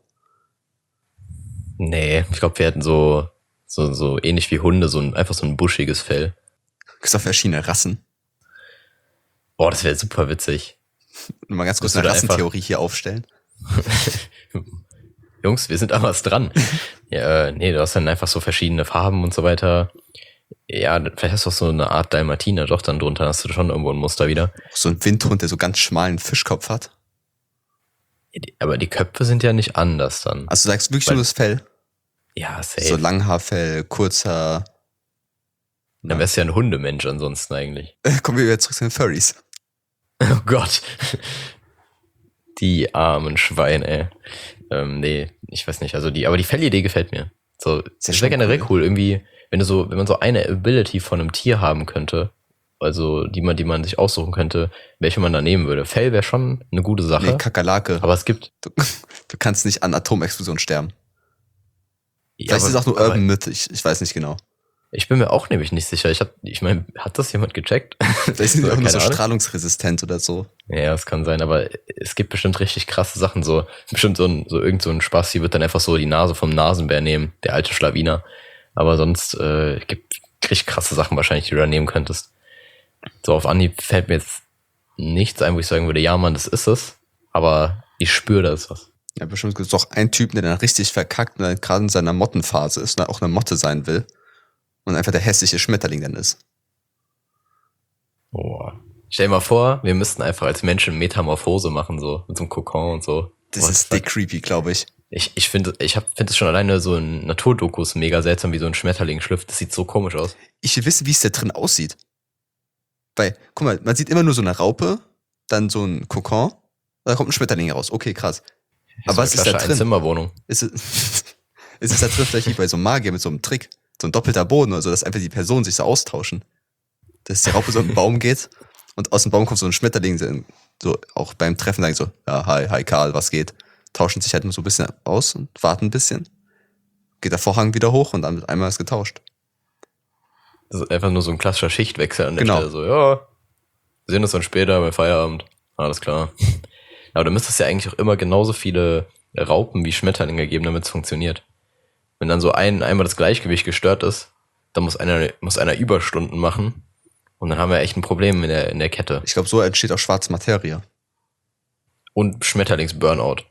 Nee, ich glaube, wir hätten so ähnlich wie Hunde, einfach so ein buschiges Fell. Gibt auch verschiedene Rassen. Boah, das wäre super witzig. Mal ganz kurz Bist du eine da einfach- Rassentheorie hier aufstellen. Jungs, wir sind aber was dran. Ja, nee, du hast dann einfach so verschiedene Farben und so weiter. Ja, vielleicht hast du auch so eine Art Dalmatiner doch dann drunter, hast du schon irgendwo ein Muster wieder. So ein Windhund, der so ganz schmalen Fischkopf hat. Aber die Köpfe sind ja nicht anders dann. Also du sagst wirklich Weil- nur das Fell. Ja, safe. So Langhaarfell, Kurzhaar. Dann wärst du ja ein Hundemensch ansonsten eigentlich. Kommen wir wieder zurück zu den Furries. Oh Gott. Die armen Schweine, ey. Nee, ich weiß nicht. Also aber die Fellidee gefällt mir. So, das wäre generell cool. Irgendwie, wenn man so eine Ability von einem Tier haben könnte, also die man sich aussuchen könnte, welche man da nehmen würde. Fell wäre schon eine gute Sache. Nee, Kakerlake. Aber es gibt. Du kannst nicht an Atomexplosion sterben. Ja, Vielleicht ist es auch nur Urban Myth, ich weiß nicht genau. Ich bin mir auch nämlich nicht sicher. Ich meine, hat das jemand gecheckt? Vielleicht sind die auch nur so strahlungsresistent oder so. Ja, das kann sein, aber es gibt bestimmt richtig krasse Sachen. So bestimmt irgend so ein Spasti wird dann einfach so die Nase vom Nasenbär nehmen, der alte Schlawiner. Aber sonst gibt richtig krasse Sachen wahrscheinlich, die du da nehmen könntest. So auf Anhieb fällt mir jetzt nichts ein, wo ich sagen würde, ja Mann, das ist es. Aber ich spüre, da ist was. Ja, bestimmt gibt es auch einen Typen, der dann richtig verkackt und dann gerade in seiner Mottenphase ist und auch eine Motte sein will. Und einfach der hässliche Schmetterling dann ist. Boah. Stell dir mal vor, wir müssten einfach als Menschen Metamorphose machen, so mit so einem Kokon und so. Das ist dick creepy, glaube ich. Ich finde es schon alleine so in Naturdokus mega seltsam, wie so ein Schmetterling schlüpft. Das sieht so komisch aus. Ich will wissen, wie es da drin aussieht. Weil, guck mal, man sieht immer nur so eine Raupe, dann so ein Kokon, da kommt ein Schmetterling raus. Okay, krass. Aber was ist da drin? Zimmerwohnung. Ist es da drin vielleicht wie bei so einem Magier mit so einem Trick? So ein doppelter Boden oder so, dass einfach die Personen sich so austauschen. Dass die Raupe so in den Baum geht und aus dem Baum kommt so ein Schmetterling, so auch beim Treffen sagen so, ja, hi Karl, was geht? Tauschen sich halt nur so ein bisschen aus und warten ein bisschen. Geht der Vorhang wieder hoch und dann mit einmal ist getauscht. Das ist einfach nur so ein klassischer Schichtwechsel an der Genau. Stelle. So, ja, wir sehen uns dann später bei Feierabend. Alles klar. Aber da müsste es ja eigentlich auch immer genauso viele Raupen wie Schmetterlinge geben, damit es funktioniert. Wenn dann so einmal das Gleichgewicht gestört ist, dann muss einer Überstunden machen und dann haben wir echt ein Problem in der Kette. Ich glaube, so entsteht auch schwarze Materie. Und Schmetterlings-Burnout.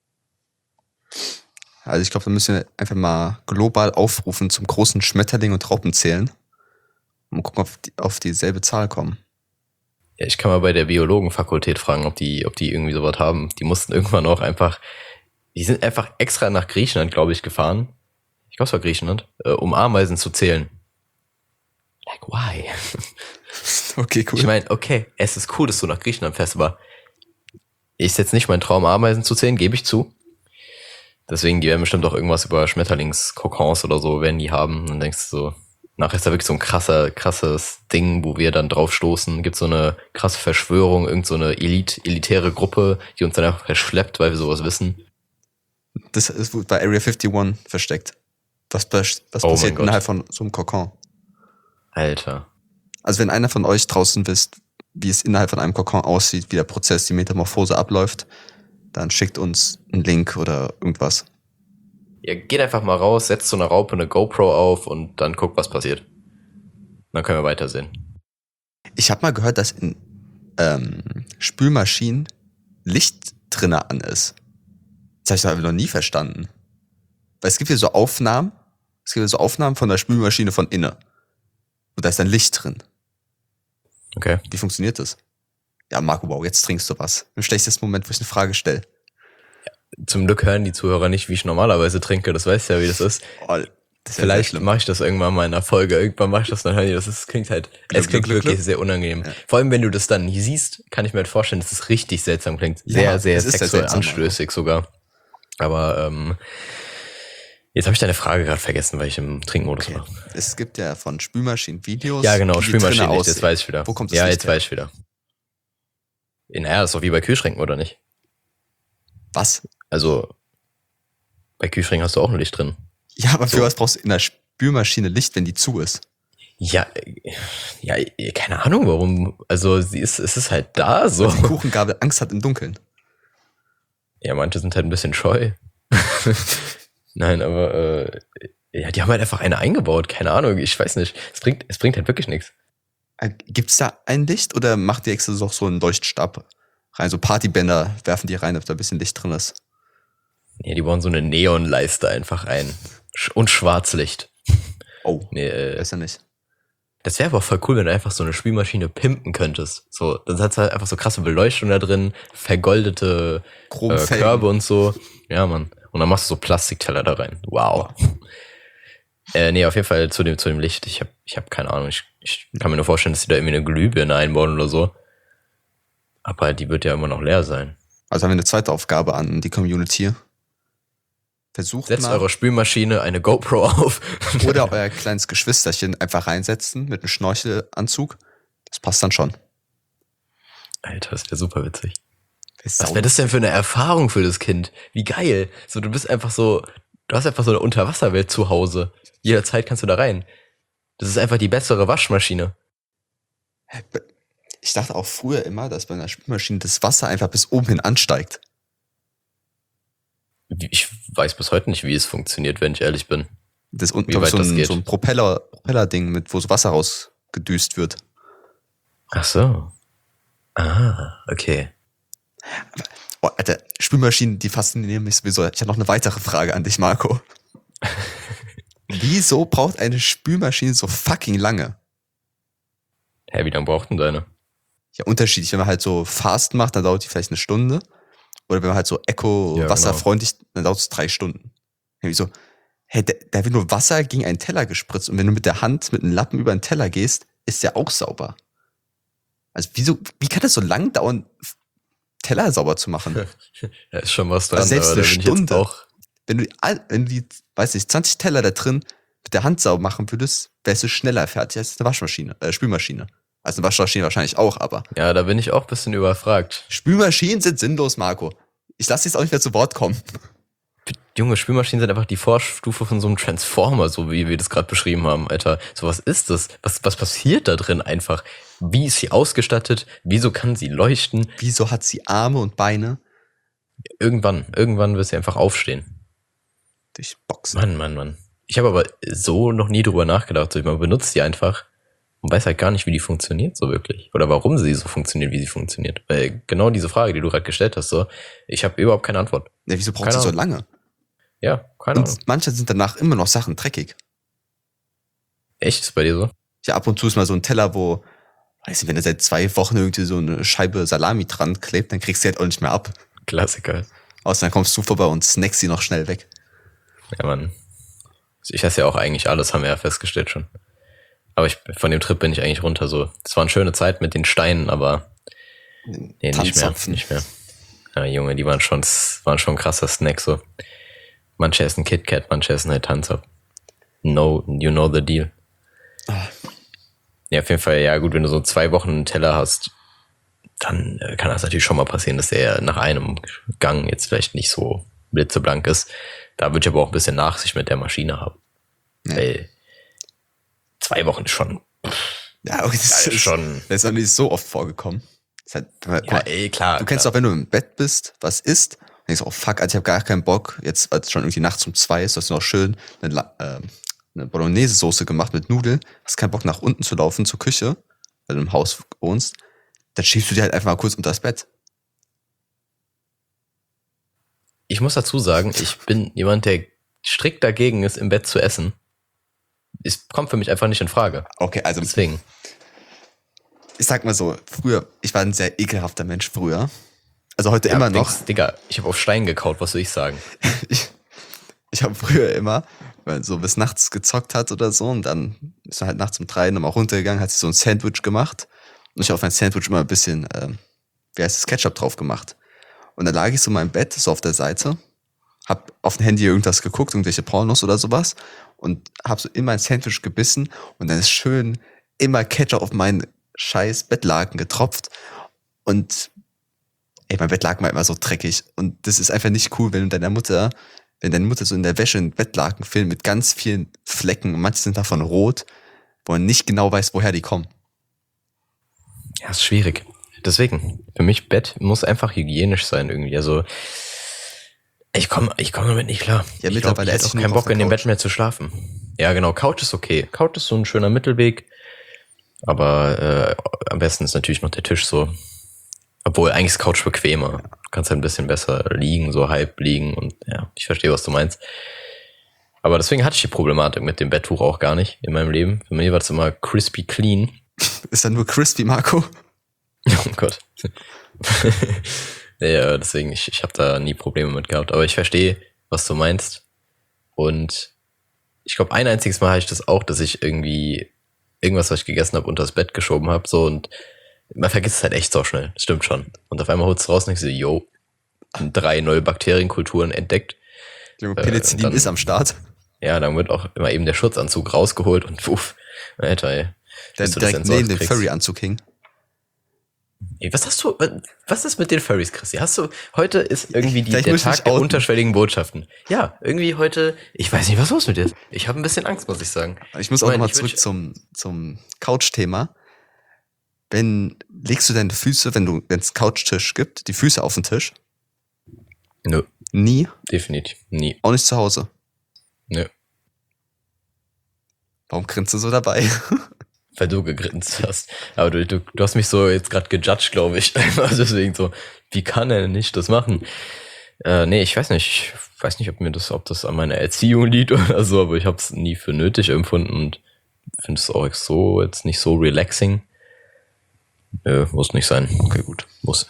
Also ich glaube, da müssen wir einfach mal global aufrufen zum großen Schmetterling und Raupen zählen. Und gucken, ob die auf dieselbe Zahl kommen. Ja, ich kann mal bei der Biologenfakultät fragen, ob die irgendwie sowas haben. Die mussten irgendwann auch die sind einfach extra nach Griechenland, glaube ich, gefahren. Ich glaube, es war Griechenland, um Ameisen zu zählen. Like, why? Okay, cool. Ich meine, okay, es ist cool, dass du nach Griechenland fährst, aber ist jetzt nicht mein Traum, Ameisen zu zählen, gebe ich zu. Deswegen, die werden bestimmt auch irgendwas über Schmetterlingskokons oder so, werden die haben. Und dann denkst du so, nachher ist da wirklich so ein krasses Ding, wo wir dann drauf stoßen. Gibt so eine krasse Verschwörung, irgend so eine elitäre Gruppe, die uns dann einfach verschleppt, weil wir sowas wissen. Das ist bei Area 51 versteckt. Was passiert innerhalb von so einem Kokon? Alter. Also wenn einer von euch draußen wisst, wie es innerhalb von einem Kokon aussieht, wie der Prozess, die Metamorphose abläuft, dann schickt uns einen Link oder irgendwas. Ja, geht einfach mal raus, setzt so eine Raupe eine GoPro auf und dann guckt, was passiert. Dann können wir weitersehen. Ich habe mal gehört, dass in Spülmaschinen Licht drinne an ist. Das habe ich noch nie verstanden. Weil es gibt ja so Aufnahmen von der Spülmaschine von innen. Und da ist dann Licht drin. Okay. Wie funktioniert das? Ja, Marco, wow, jetzt trinkst du was. Im schlechtesten Moment, wo ich eine Frage stelle. Zum Glück hören die Zuhörer nicht, wie ich normalerweise trinke. Das weißt du ja, wie das ist. Oh, das Vielleicht mache ich das irgendwann mal in einer Folge. Irgendwann mache ich das, dann hören die das. Es klingt wirklich sehr unangenehm. Ja. Vor allem, wenn du das dann nie siehst, kann ich mir halt vorstellen, dass es richtig seltsam klingt. Sehr, sehr sexuell anstößig sogar. Aber jetzt habe ich deine Frage gerade vergessen, weil ich im Trinkmodus war. Es gibt ja von Spülmaschinen Videos. Ja, genau, Spülmaschinen, jetzt weiß ich wieder. Wo kommt das Ja, Licht jetzt her? weiß ich wieder. Naja, das ist doch wie bei Kühlschränken, oder nicht? Was? Also, bei Kühlschränken hast du auch ein Licht drin. Ja, aber für was brauchst du in der Spülmaschine Licht, wenn die zu ist? Ja, keine Ahnung warum. Also, es ist halt da so. Weil die Kuchengabel Angst hat im Dunkeln. Ja, manche sind halt ein bisschen scheu. Nein, aber ja, die haben halt einfach eine eingebaut. Keine Ahnung, ich weiß nicht. Es bringt halt wirklich nichts. Gibt's da ein Licht oder macht die extra so einen Leuchtstab rein? So Partybänder werfen die rein, ob da ein bisschen Licht drin ist. Ja, die bauen so eine Neonleiste einfach ein. Und Schwarzlicht. Oh, nee, besser nicht. Das wäre aber voll cool, wenn du einfach so eine Spülmaschine pimpen könntest. So, dann hat's halt einfach so krasse Beleuchtung da drin, vergoldete Körbe und so. Ja, Mann. Und dann machst du so Plastikteller da rein. Wow. Nee, auf jeden Fall zu dem Licht. Ich hab keine Ahnung. Ich kann mir nur vorstellen, dass die da irgendwie eine Glühbirne einbauen oder so. Aber die wird ja immer noch leer sein. Also haben wir eine zweite Aufgabe an die Community. Versucht Setzt mal, eurer Spülmaschine eine GoPro auf. oder euer kleines Geschwisterchen einfach reinsetzen mit einem Schnorchelanzug. Das passt dann schon. Alter, das wäre super witzig. Ist Was sau- wäre das denn für eine Erfahrung für das Kind? Wie geil. So, du hast einfach so eine Unterwasserwelt zu Hause. Jederzeit kannst du da rein. Das ist einfach die bessere Waschmaschine. Ich dachte auch früher immer, dass bei einer Spülmaschine das Wasser einfach bis oben hin ansteigt. Ich weiß bis heute nicht, wie es funktioniert, wenn ich ehrlich bin. Das unten Wie glaub ich, weit das geht. so ein Propeller-Ding mit, wo so Wasser rausgedüst wird. Ach so. Ah, okay. Oh, Alter, Spülmaschinen, die faszinieren mich sowieso. Ich habe noch eine weitere Frage an dich, Marco. Wieso braucht eine Spülmaschine so fucking lange? Hä, wie lange braucht denn deine? Ja, unterschiedlich. Wenn man halt so fast macht, dann dauert die vielleicht eine Stunde. Oder wenn man halt so eco-wasserfreundlich, dann dauert es 3 Stunden. Ja, wieso? Hey, da wird nur Wasser gegen einen Teller gespritzt und wenn du mit der Hand, mit einem Lappen über den Teller gehst, ist der auch sauber. Also wie kann das so lang dauern, Teller sauber zu machen? Da ist schon was dran, Also selbst aber eine da bin ich jetzt Stunde. auch. Wenn du die, weiß nicht, 20 Teller da drin mit der Hand sauber machen würdest, wärst du schneller fertig als eine Spülmaschine. Also eine Waschmaschine wahrscheinlich auch, aber Ja, da bin ich auch ein bisschen überfragt. Spülmaschinen sind sinnlos, Marco. Ich lasse dich jetzt auch nicht mehr zu Wort kommen. Junge, Spülmaschinen sind einfach die Vorstufe von so einem Transformer, so wie wir das gerade beschrieben haben, Alter. So, was ist das? Was passiert da drin einfach? Wie ist sie ausgestattet? Wieso kann sie leuchten? Wieso hat sie Arme und Beine? Irgendwann wird sie einfach aufstehen. Durch Boxen. Mann. Ich habe aber so noch nie drüber nachgedacht. So, man benutzt die einfach und weiß halt gar nicht, wie die funktioniert so wirklich. Oder warum sie so funktioniert, wie sie funktioniert. Weil genau diese Frage, die du gerade gestellt hast, so, ich habe überhaupt keine Antwort. Ja, wieso braucht Keine sie so Ahnung. lange? Ja, keine Ahnung. Und manche sind danach immer noch Sachen dreckig. Echt? Ist bei dir so? Ja, ab und zu ist mal so ein Teller, wo, weiß nicht, wenn da seit 2 Wochen irgendwie so eine Scheibe Salami dran klebt, dann kriegst du die halt auch nicht mehr ab. Klassiker. Außer dann kommst du vorbei und snackst sie noch schnell weg. Ja, Mann. Ich esse ja auch eigentlich alles, haben wir ja festgestellt schon. Aber von dem Trip bin ich eigentlich runter so. Es war eine schöne Zeit mit den Steinen, aber nee, Tanzzapfen. nicht mehr. Ja, Junge, die waren schon ein krasser Snack so. Manche essen KitKat, manche essen halt Tanzzapfen. No, you know the deal. Ja, auf jeden Fall, ja gut, wenn du so 2 Wochen einen Teller hast, dann kann das natürlich schon mal passieren, dass der nach einem Gang jetzt vielleicht nicht so blitzeblank ist. Da würde ich aber auch ein bisschen Nachsicht mit der Maschine haben. Ja. Weil 2 Wochen ist schon, Ja, okay, das ist schon. Das ist auch nicht so oft vorgekommen. Das ist halt, guck mal, Klar. du kennst auch, wenn du im Bett bist, was isst, und denkst, oh fuck, Alter, ich habe gar keinen Bock, jetzt, als es schon irgendwie nachts um 2 ist, hast du noch schön eine Bolognese-Soße gemacht mit Nudeln, hast keinen Bock nach unten zu laufen zur Küche, weil du im Haus wohnst, dann schiebst du dir halt einfach mal kurz unter das Bett. Ich muss dazu sagen, ich bin jemand, der strikt dagegen ist, im Bett zu essen. Es kommt für mich einfach nicht in Frage. Okay, also Deswegen. ich sag mal so, früher, ich war ein sehr ekelhafter Mensch früher. Also heute Ja, immer noch. Digga, ich habe auf Stein gekaut, was soll ich sagen? Ich habe früher immer, wenn man so bis nachts gezockt hat oder so, und dann ist man halt nachts um 3 nochmal runtergegangen, hat sich so ein Sandwich gemacht. Und ich habe auf mein Sandwich immer ein bisschen, wie heißt das, Ketchup drauf gemacht. Und dann lag ich so in meinem Bett, so auf der Seite, hab auf dem Handy irgendwas geguckt, irgendwelche Pornos oder sowas, und hab so in mein Sandwich gebissen und dann ist schön immer Ketchup auf meinen scheiß Bettlaken getropft. Und ey, mein Bettlaken war immer so dreckig. Und das ist einfach nicht cool, wenn deine Mutter so in der Wäsche einen Bettlaken filmt mit ganz vielen Flecken, und manche sind davon rot, wo man nicht genau weiß, woher die kommen. Ja, ist schwierig. Deswegen, für mich Bett muss einfach hygienisch sein irgendwie. Also ich komm damit nicht klar. Ja, Ich mittlerweile glaub, ich esse hätte ich auch nur keinen auf Bock der in dem Couch. Bett mehr zu schlafen. Ja, genau, Couch ist okay. Couch ist so ein schöner Mittelweg. Aber am besten ist natürlich noch der Tisch so. Obwohl, eigentlich ist Couch bequemer. Du kannst halt ein bisschen besser liegen, so halb liegen. Und ja, ich verstehe, was du meinst. Aber deswegen hatte ich die Problematik mit dem Betttuch auch gar nicht in meinem Leben. Für mich war das immer crispy clean. Ist dann nur crispy, Marco? Oh Gott. Ja, deswegen, ich habe da nie Probleme mit gehabt. Aber ich verstehe, was du meinst. Und ich glaube, ein einziges Mal hatte ich das auch, dass ich irgendwie irgendwas, was ich gegessen habe, unter das Bett geschoben habe. So, und man vergisst es halt echt so schnell. Das stimmt schon. Und auf einmal holst du raus und denkst so, yo, 3 neue Bakterienkulturen entdeckt. Penicillin dann- ist am Start. Ja, dann wird auch immer eben der Schutzanzug rausgeholt und uff, Alter, ey. Der bis du das direkt neben entsorgt dem kriegst. Furry-Anzug hing. Ey, was ist mit den Furries, Christi? Heute ist irgendwie Vielleicht der muss ich mich Tag der outen. unterschwelligen Botschaften. Ja, irgendwie heute, ich weiß nicht, was los mit dir ist. Ich habe ein bisschen Angst, muss ich sagen. Ich muss auch Moment, nochmal ich würd- zurück zum Couch-Thema. Legst du deine Füße, wenn es Couchtisch gibt, die Füße auf den Tisch? Nö, Nie? definitiv, nie. Auch nicht zu Hause. Nö, Warum grinst du so dabei? weil du gegrinst hast. Aber du hast mich so jetzt gerade gejudged, glaube ich. Also deswegen so, wie kann er nicht das machen? Nee, ich weiß nicht. Ich weiß nicht, ob das an meiner Erziehung liegt oder so, aber ich habe es nie für nötig empfunden und finde es auch so jetzt nicht so relaxing. Muss nicht sein. Okay, gut. Muss.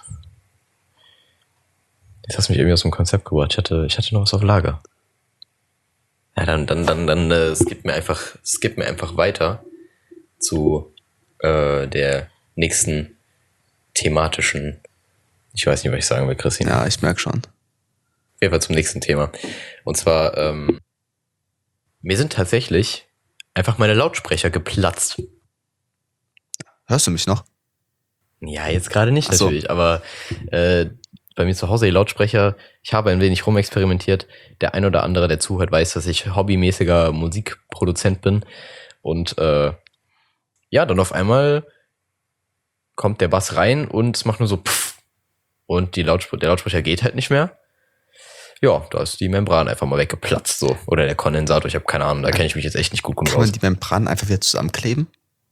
Jetzt hast du mich irgendwie aus dem Konzept gebracht. Ich hatte noch was auf Lager. Ja, dann skip mir einfach weiter zu der nächsten thematischen, ich weiß nicht, was ich sagen will, Christine. Ja, ich merke schon. Auf jeden Fall zum nächsten Thema. Und zwar, mir sind tatsächlich einfach meine Lautsprecher geplatzt. Hörst du mich noch? Ja, jetzt gerade nicht Ach so. natürlich, aber bei mir zu Hause die Lautsprecher, ich habe ein wenig rumexperimentiert. Der ein oder andere, der zuhört, weiß, dass ich hobbymäßiger Musikproduzent bin. Und ja, dann auf einmal kommt der Bass rein und es macht nur so pff. Und der Lautsprecher geht halt nicht mehr. Ja, da ist die Membran einfach mal weggeplatzt so. Oder der Kondensator, ich habe keine Ahnung, da kenne ich mich jetzt echt nicht gut genug Kann man aus. die Membran einfach wieder zusammenkleben?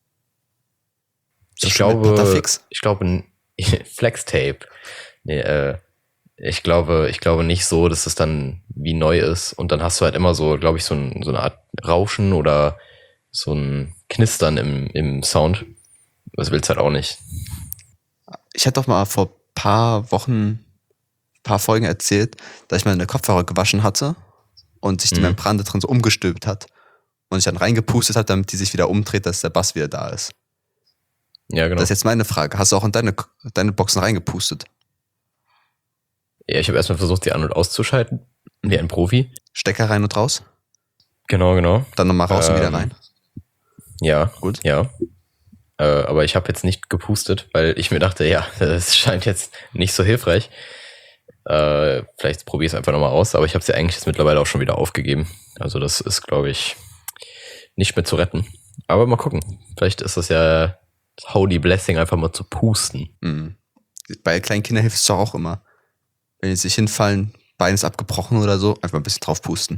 Ich schon mit glaube, Patafix? Flex-Tape. Nee, ich glaube nicht so, dass es dann wie neu ist. Und dann hast du halt immer so, glaube ich, so eine Art Rauschen oder so ein Knistern im Sound. Das willst du halt auch nicht. Ich hatte doch mal vor paar Wochen, paar Folgen erzählt, dass ich meine Kopfhörer gewaschen hatte und sich die Membran da drin so umgestülpt hat. Und ich dann reingepustet habe, damit die sich wieder umdreht, dass der Bass wieder da ist. Ja, genau. Das ist jetzt meine Frage. Hast du auch in deine Boxen reingepustet? Ja, ich habe erstmal versucht, sie an- und auszuschalten. Wie ein Profi. Stecker rein und raus? Genau. Dann nochmal raus und wieder rein? Ja, Gut. ja. Aber ich habe jetzt nicht gepustet, weil ich mir dachte, ja, das scheint jetzt nicht so hilfreich. Vielleicht probiere ich es einfach nochmal aus, aber ich habe sie eigentlich jetzt mittlerweile auch schon wieder aufgegeben. Also das ist, glaube ich, nicht mehr zu retten. Aber mal gucken. Vielleicht ist das ja das Holy Blessing, einfach mal zu pusten. Mhm. Bei kleinen Kindern hilft es doch auch immer. Wenn die sich hinfallen, Bein ist abgebrochen oder so, einfach ein bisschen drauf pusten.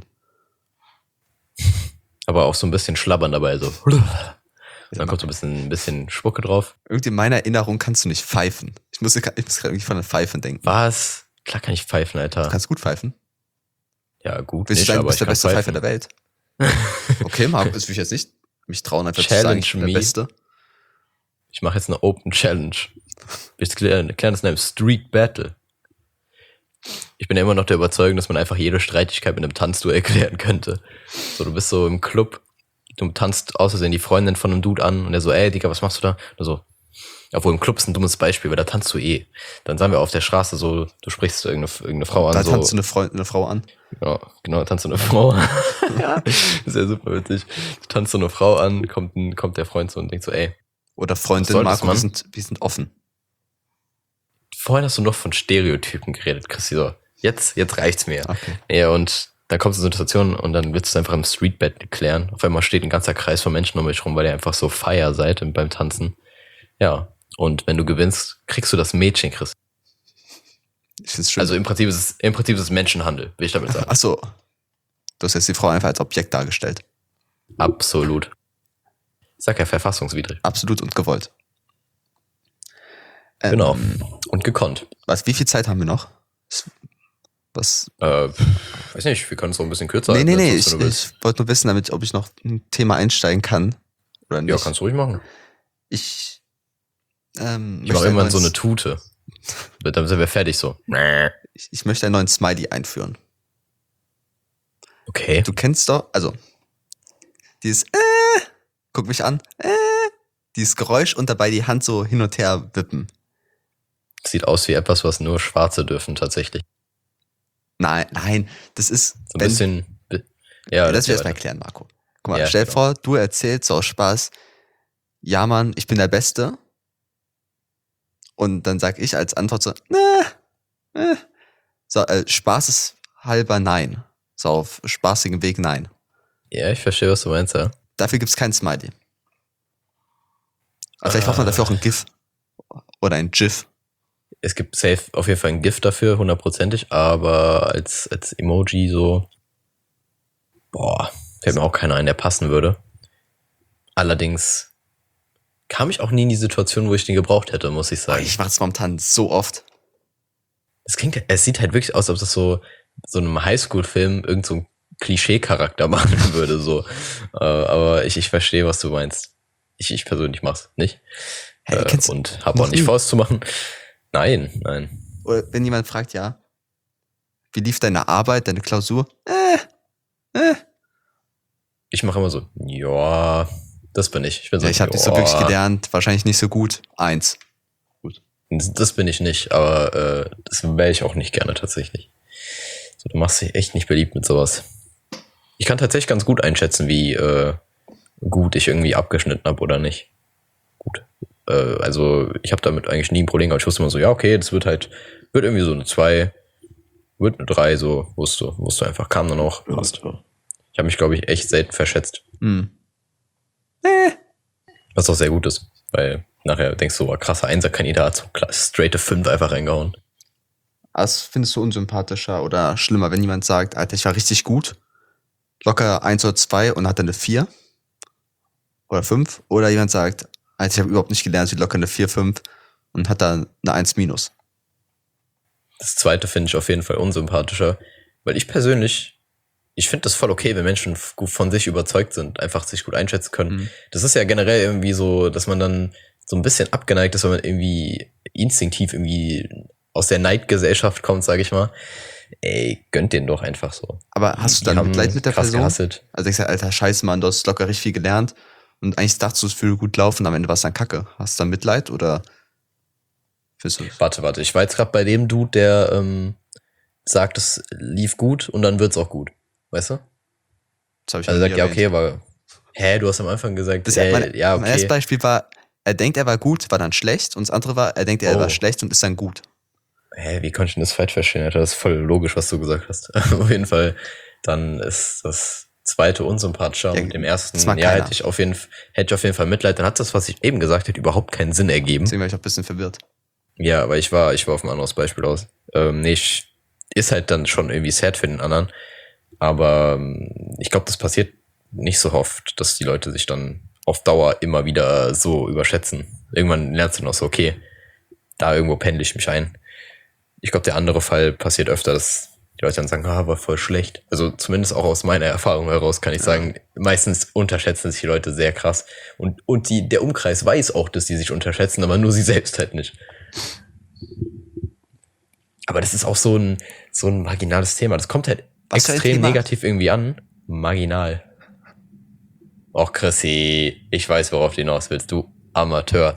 Aber auch so ein bisschen schlabbern dabei, so. Dann kommt so ein bisschen Spucke drauf. Irgendwie in meiner Erinnerung kannst du nicht pfeifen. Ich muss gerade irgendwie von den Pfeifen denken. Was? Klar kann ich pfeifen, Alter. Du kannst gut pfeifen. Ja, gut, Willst du sagen, du aber bist ich der kann beste Pfeifer pfeifen. der Welt? Okay, Marc, das will ich jetzt nicht mich trauen, einfach zu sagen, Challenge ich bin der me. Beste. Ich mache jetzt eine Open Challenge. Wir klären das in einem Street Battle. Ich bin ja immer noch der Überzeugung, dass man einfach jede Streitigkeit mit einem Tanzduell klären könnte. So, du bist so im Club, du tanzt aus Versehen die Freundin von einem Dude an und der so, ey, Digga, was machst du da? Und so, obwohl im Club ist ein dummes Beispiel, weil da tanzt du eh. Dann sagen wir auf der Straße so, du sprichst irgendeine Frau an. Da so, tanzt du eine Frau an. genau, tanzt du eine Frau an. Ja, ist ja super witzig. Du tanzt so eine Frau an, kommt der Freund so und denkt so, ey, Oder Was Freundin, soll das, Marco, Mann? wir sind offen. vorhin hast du noch von Stereotypen geredet, Christi. So, jetzt reicht's mir. Okay. Ja, und dann kommst du in so eine Situation und dann willst du es einfach im Streetbett klären. Auf einmal steht ein ganzer Kreis von Menschen um euch rum, weil ihr einfach so feier seid beim Tanzen. Ja, und wenn du gewinnst, kriegst du das Mädchen, Chris. Ich find's schön. Also im Prinzip ist es Menschenhandel, will ich damit sagen. Ach so. Du hast jetzt die Frau einfach als Objekt dargestellt. Absolut. Ich sag ja verfassungswidrig. Absolut und gewollt. Genau. Und gekonnt. Wie viel Zeit haben wir noch? Was? Weiß nicht, wir können es so ein bisschen kürzer Nee, halten, ich als du willst. wollte nur wissen, ob ich noch ein Thema einsteigen kann. Oder nicht. Ja, kannst du ruhig machen. Ich Ich mache irgendwann so eine Tute. Dann sind wir fertig so. Ich möchte einen neuen Smiley einführen. Okay. Du kennst doch, also dieses guck mich an, dieses Geräusch und dabei die Hand so hin und her wippen. Sieht aus wie etwas, was nur Schwarze dürfen tatsächlich. Nein, das ist, So ein bisschen. Ja, das wir ja, erstmal erklären, Marco. Guck mal, Ja, stell dir genau. vor, du erzählst aus Spaß, ja Mann, ich bin der Beste. Und dann sag ich als Antwort so, so, spaßeshalber nein. So auf spaßigem Weg nein. Ja, ich verstehe, was du meinst, ja. Dafür gibt's kein Smiley. Aber vielleicht braucht man dafür auch ein GIF. Oder ein GIF. Es gibt safe auf jeden Fall ein GIF dafür, 100%, aber als Emoji so, fällt mir auch keiner ein, der passen würde. Allerdings kam ich auch nie in die Situation, wo ich den gebraucht hätte, muss ich sagen. Ich mache es momentan so oft. Es sieht halt wirklich aus, als ob das so einem Highschool-Film irgend so ein Klischee-Charakter machen würde, so. Aber ich verstehe, was du meinst. Ich persönlich mach's nicht. Hey, kennst du und habe noch auch nicht nie? vor, es zu machen. Nein. Oder wenn jemand fragt, ja, wie lief deine Arbeit, deine Klausur? Ich mache immer so, ja, das bin ich. Ich bin so, Ja, ich habe nicht so wirklich gelernt, wahrscheinlich nicht so gut. 1. Das bin ich nicht, aber das wäre ich auch nicht gerne tatsächlich. So, du machst dich echt nicht beliebt mit sowas. Ich kann tatsächlich ganz gut einschätzen, wie gut ich irgendwie abgeschnitten habe oder nicht. Gut. Also ich habe damit eigentlich nie ein Problem gehabt. Ich wusste immer so, ja, okay, das wird irgendwie so eine 2, wird eine 3, so, wusste einfach, kam dann auch, passt. Ich habe mich, glaube ich, echt selten verschätzt. Was auch sehr gut ist, weil nachher denkst du, krasser Einser-Kandidat, so straighte 5 einfach reingehauen. Was findest du unsympathischer oder schlimmer, wenn jemand sagt, Alter, ich war richtig gut, locker 1 oder 2 und hat dann eine 4 oder 5, oder jemand sagt, Alter, ich habe überhaupt nicht gelernt, wie locker eine 4, 5 und hat dann eine 1 minus. Das zweite finde ich auf jeden Fall unsympathischer, weil ich finde das voll okay, wenn Menschen von sich überzeugt sind, einfach sich gut einschätzen können. Das ist ja generell irgendwie so, dass man dann so ein bisschen abgeneigt ist, wenn man irgendwie instinktiv irgendwie aus der Neidgesellschaft kommt, sage ich mal. Ey, gönnt den doch einfach so. Aber hast du dann Mitleid mit der krass Person? gehasselt. Also ich sag, Alter, scheiße, Mann, du hast locker richtig viel gelernt und eigentlich dachtest du, es würde gut laufen, am Ende war es dann Kacke. Hast du dann Mitleid oder findest du es? Warte, ich war jetzt gerade bei dem Dude, der sagt, es lief gut und dann wird's auch gut. Weißt du? Das habe ich Also noch nie sagt, ja, erwähnt. okay, aber du hast am Anfang gesagt, Mein ja, okay. erstes Beispiel war, er denkt, er war gut, war dann schlecht. Und das andere war, er denkt, er war schlecht und ist dann gut. Wie konnte ich denn das falsch verstehen, Alter? Das ist voll logisch, was du gesagt hast. Auf jeden Fall, dann ist das zweite unsympathischer. Ja, Mit dem ersten, das mag ja, keiner. hätte ich auf jeden Fall Mitleid. Dann hat das, was ich eben gesagt hätte, überhaupt keinen Sinn ergeben. Deswegen war ich auch ein bisschen verwirrt. Ja, aber ich war auf ein anderes Beispiel aus. Ist halt dann schon irgendwie sad für den anderen. Aber ich glaube, das passiert nicht so oft, dass die Leute sich dann auf Dauer immer wieder so überschätzen. Irgendwann lernst du noch so, okay, da irgendwo pendle ich mich ein. Ich glaube, der andere Fall passiert öfter, dass die Leute dann sagen, war voll schlecht. Also zumindest auch aus meiner Erfahrung heraus kann ich sagen, meistens unterschätzen sich die Leute sehr krass. Und der Umkreis weiß auch, dass die sich unterschätzen, aber nur sie selbst halt nicht. Aber das ist auch so ein marginales Thema. Das kommt halt Was für ein extrem Thema? negativ irgendwie an. Marginal. Och, Chrissy, ich weiß, worauf du hinaus willst, du Amateur.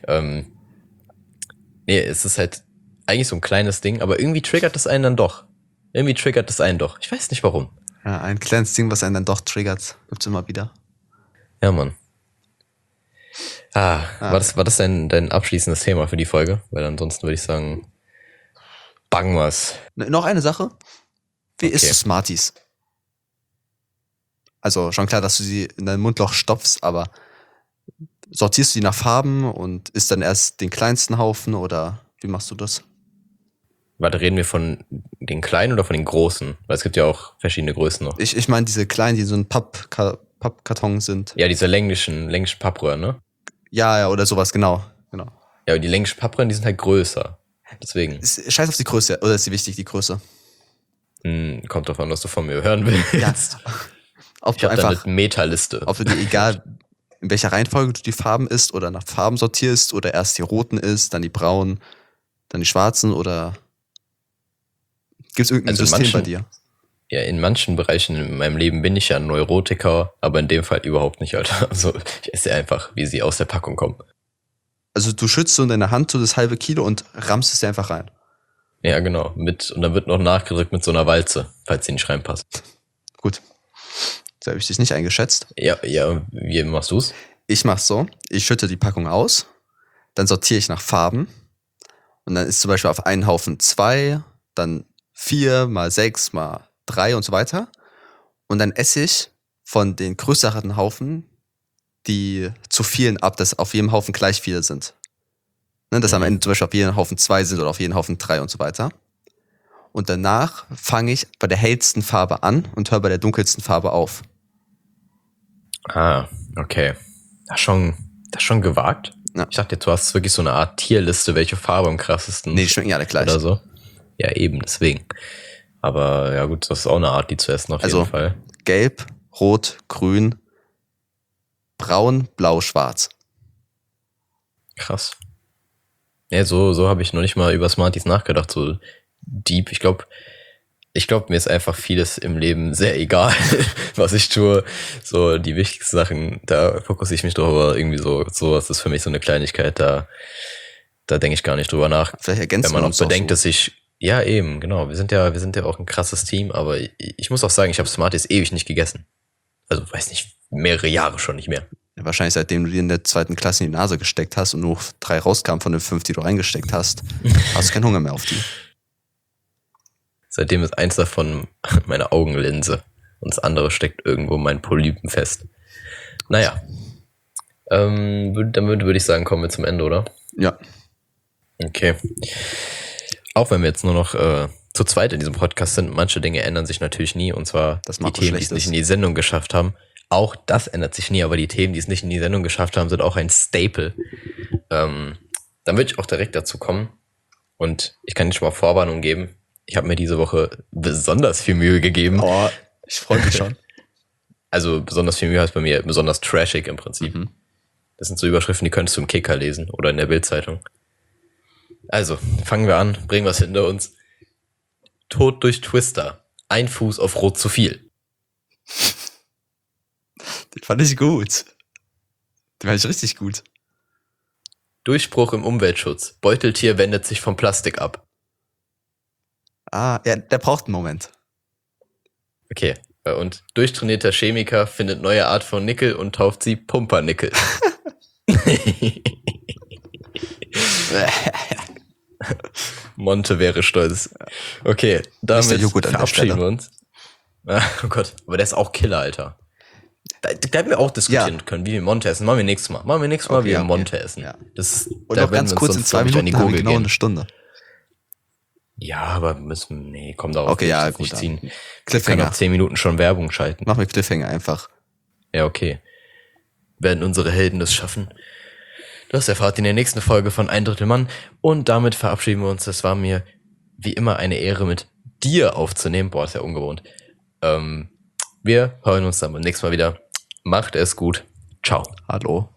Es ist halt eigentlich so ein kleines Ding, aber irgendwie triggert das einen dann doch. Ich weiß nicht warum. Ja, ein kleines Ding, was einen dann doch triggert, gibt's immer wieder. Ja, Mann. War das dein abschließendes Thema für die Folge? Weil ansonsten würde ich sagen, bang was. Noch eine Sache. Wie isst Okay. du Smarties? Also schon klar, dass du sie in dein Mundloch stopfst, aber sortierst du die nach Farben und isst dann erst den kleinsten Haufen oder wie machst du das? Warte, reden wir von den kleinen oder von den großen? Weil es gibt ja auch verschiedene Größen noch. Ich meine diese kleinen, die so ein Pappkarton sind. Ja, diese länglichen Pappröhren, ne? Ja, oder sowas, genau. Ja, aber die länglichen Pappröhren, die sind halt größer. Deswegen. Scheiß auf die Größe, oder ist sie wichtig, die Größe? Kommt drauf an, was du von mir hören willst. Ja. Ob Ich du habe da einfach, eine Metaliste. ob du dir egal, in welcher Reihenfolge du die Farben isst oder nach Farben sortierst oder erst die roten isst, dann die braunen, dann die schwarzen oder gibt es irgendein Also in System bei manchen- dir? Ja, in manchen Bereichen in meinem Leben bin ich ja ein Neurotiker, aber in dem Fall überhaupt nicht, Alter. Also ich esse einfach, wie sie aus der Packung kommen. Also du schützt so in deiner Hand so das halbe Kilo und rammst es dir einfach rein. Ja, genau. Und dann wird noch nachgedrückt mit so einer Walze, falls sie nicht reinpasst. Gut. So habe ich dich nicht eingeschätzt. Ja, wie machst du's? Ich mach's so, ich schütte die Packung aus, dann sortiere ich nach Farben und dann ist zum Beispiel auf einen Haufen 2, dann 4 mal 6 mal 3 und so weiter. Und dann esse ich von den größeren Haufen die zu vielen ab, dass auf jedem Haufen gleich viele sind. Ne, dass am Ende zum Beispiel auf jeden Haufen 2 sind oder auf jeden Haufen 3 und so weiter. Und danach fange ich bei der hellsten Farbe an und höre bei der dunkelsten Farbe auf. Ah, okay. Das ist schon gewagt. Ja. Ich dachte, du hast wirklich so eine Art Tierliste, welche Farbe am krassesten Nee, die schmecken ja alle gleich. oder so. Ja, eben, deswegen. Aber ja gut, das ist auch eine Art, die zu essen auf jeden Fall. Gelb, Rot, Grün, Braun, Blau, Schwarz. Krass. Ja, so habe ich noch nicht mal über Smarties nachgedacht, so deep. Ich glaube, mir ist einfach vieles im Leben sehr egal, was ich tue. So die wichtigsten Sachen, da fokussiere ich mich drauf, aber irgendwie sowas ist für mich so eine Kleinigkeit, da denke ich gar nicht drüber nach. Vielleicht ergänzen wenn man wir auch uns bedenkt, so. dass ja eben, genau, wir sind ja auch ein krasses Team, aber ich muss auch sagen, ich habe Smarties ewig nicht gegessen. Also, weiß nicht, mehrere Jahre schon nicht mehr. Ja, wahrscheinlich seitdem du dir in der 2. Klasse in die Nase gesteckt hast und nur 3 rauskamen von den 5, die du reingesteckt hast, hast du keinen Hunger mehr auf die. Seitdem ist eins davon meine Augenlinse und das andere steckt irgendwo in meinen Polypen fest. Naja, damit würde ich sagen, kommen wir zum Ende, oder? Ja. Okay. Auch wenn wir jetzt nur noch zu zweit in diesem Podcast sind, manche Dinge ändern sich natürlich nie, und zwar Das die macht Themen, die es nicht in die Sendung geschafft haben. Auch das ändert sich nie, aber die Themen, die es nicht in die Sendung geschafft haben, sind auch ein Staple. Dann würde ich auch direkt dazu kommen und ich kann dir schon mal Vorwarnung geben. Ich habe mir diese Woche besonders viel Mühe gegeben. Oh, ich freue mich schon. Also besonders viel Mühe heißt bei mir besonders trashig im Prinzip. Mhm. Das sind so Überschriften, die könntest du im Kicker lesen oder in der Bildzeitung. Also, fangen wir an, bringen wir es hinter uns. Tod durch Twister. Ein Fuß auf Rot zu viel. Den fand ich gut. Den fand ich richtig gut. Durchbruch im Umweltschutz. Beuteltier wendet sich vom Plastik ab. Ah, ja, der braucht einen Moment. Okay. Und durchtrainierter Chemiker findet neue Art von Nickel und tauft sie Pumpernickel. Monte wäre stolz. Okay, damit verabschieden wir uns. Oh Gott, aber der ist auch Killer, Alter. Da hätten wir auch diskutieren können, wie wir Monte essen. Machen wir nächstes Mal. Wie wir Monte essen. Ja. Und noch ganz kurz, in 2 Minuten haben wir genau eine Stunde. Ja, aber komm darauf. Okay, ja, gut. Dann. Ziehen. Cliffhanger. Ich kann 10 Minuten schon Werbung schalten. Machen wir Cliffhanger einfach. Ja, okay. Werden unsere Helden das schaffen? Das erfahrt ihr in der nächsten Folge von Ein Drittel Mann. Und damit verabschieden wir uns. Es war mir wie immer eine Ehre, mit dir aufzunehmen. Boah, ist ja ungewohnt. Wir hören uns dann beim nächsten Mal wieder. Macht es gut. Ciao. Hallo.